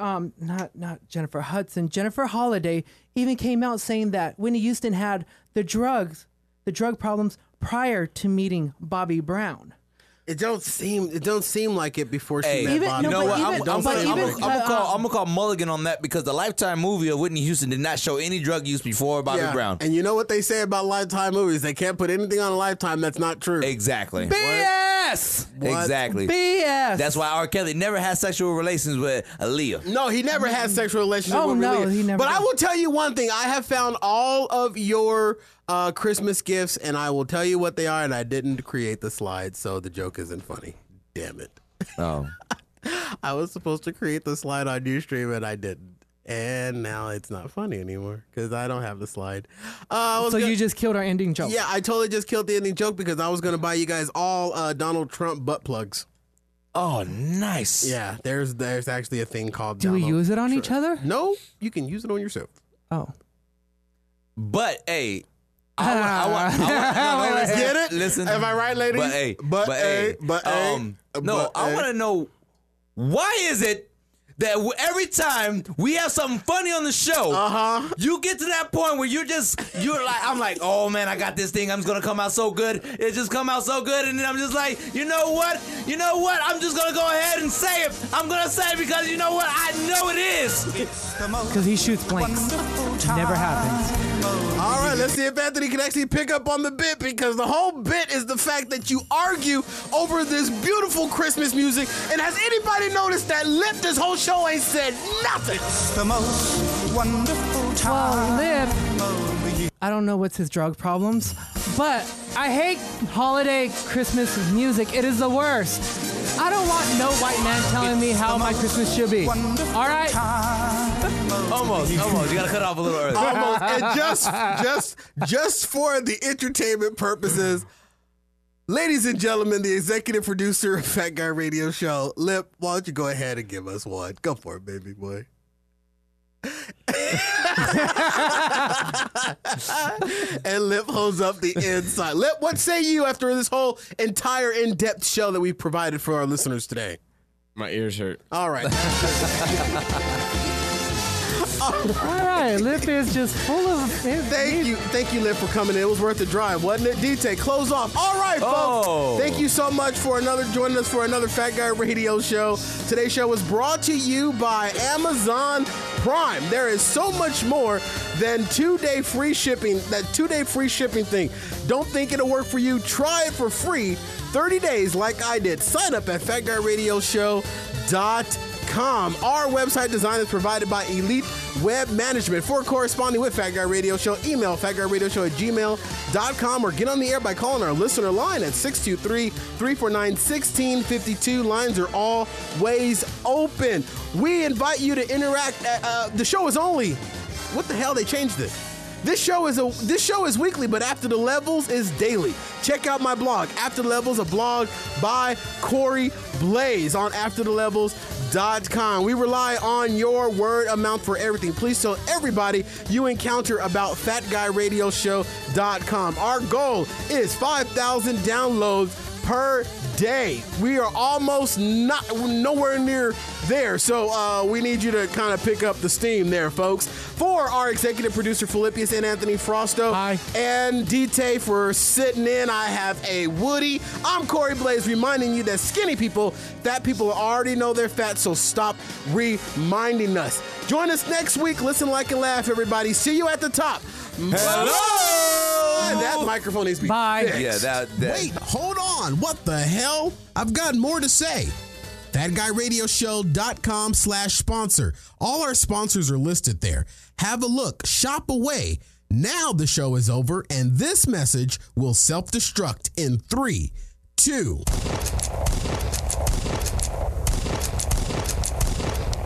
Holiday even came out saying that Whitney Houston had the drug problems prior to meeting Bobby Brown. It don't seem like it before she met Bobby. You know what? I'm gonna call Mulligan on that, because the Lifetime movie of Whitney Houston did not show any drug use before Bobby Brown. And you know what they say about Lifetime movies? They can't put anything on a Lifetime that's not true. Exactly. BS. Exactly. BS. That's why R. Kelly never had sexual relations with Aaliyah. No, he never had sexual relations with Aaliyah. He never. But I will tell you one thing. I have found all of your Christmas gifts, and I will tell you what they are, and I didn't create the slide, so the joke isn't funny. Damn it. Oh. I was supposed to create the slide on Ustream, and I didn't. And now it's not funny anymore because I don't have the slide. You just killed our ending joke. Yeah, I totally just killed the ending joke because I was going to buy you guys all Donald Trump butt plugs. Oh, nice. Yeah, there's actually a thing called Do we use it on each other? No, you can use it on yourself. Oh. But, hey... Let's get it. Listen, am I right, ladies? But I want to know, why is it that every time we have something funny on the show, you get to that point where you're like, I'm like, oh man, I got this thing. I'm just gonna come out so good. It just come out so good, and then I'm just like, you know what? I'm just gonna go ahead and say it. I'm gonna say it because you know what? I know it is. Because he shoots blanks. Never happens. All right, let's see if Anthony can actually pick up on the bit, because the whole bit is the fact that you argue over this beautiful Christmas music. And has anybody noticed that Lip this whole show ain't said nothing? It's the most wonderful time. Lip, I don't know what's his drug problems, but I hate holiday Christmas music. It is the worst. I don't want no white man telling me how my Christmas should be. All right? Almost. You gotta cut off a little early. Almost. And just for the entertainment purposes, ladies and gentlemen, the executive producer of Fat Guy Radio Show, Lip, why don't you go ahead and give us one? Go for it, baby boy. And Lip holds up the inside. Lip, what say you after this whole entire in-depth show that we provided for our listeners today? My ears hurt. All right. All right, Lip is just full of... Thank you, Lip, for coming in. It was worth the drive, wasn't it? D-Tay, close off. All right, folks. Thank you so much for joining us for another Fat Guy Radio show. Today's show was brought to you by Amazon Prime. There is so much more than 2-day free shipping, that 2-day free shipping thing. Don't think it'll work for you. Try it for free 30 days like I did. Sign up at FatGuyRadioShow.com. Our website design is provided by Elite Web Management. For corresponding with Fat Guy Radio Show, email fatguyradioshow@gmail.com or get on the air by calling our listener line at 623-349-1652. Lines are always open. We invite you to interact. The show is only... What the hell? They changed it. This show is weekly, but After the Levels is daily. Check out my blog, After the Levels, a blog by Corey Blaze on AfterTheLevels.com. We rely on your word amount for everything. Please tell everybody you encounter about FatGuyRadioShow.com. Our goal is 5,000 downloads per day. We are almost nowhere near there, so we need you to kind of pick up the steam there, folks. For our executive producer, Philippius and Anthony Frosto, hi, and DT for sitting in, I have a Woody. I'm Corey Blaze, reminding you that skinny people, fat people already know they're fat, so stop reminding us. Join us next week. Listen, like, and laugh, everybody. See you at the top. Hello. That microphone needs to be fixed. Yeah, that. Wait, hold on. What the hell? I've got more to say. FatGuyRadioShow.com/sponsor. All our sponsors are listed there. Have a look. Shop away. Now the show is over, and this message will self-destruct in 3, 2...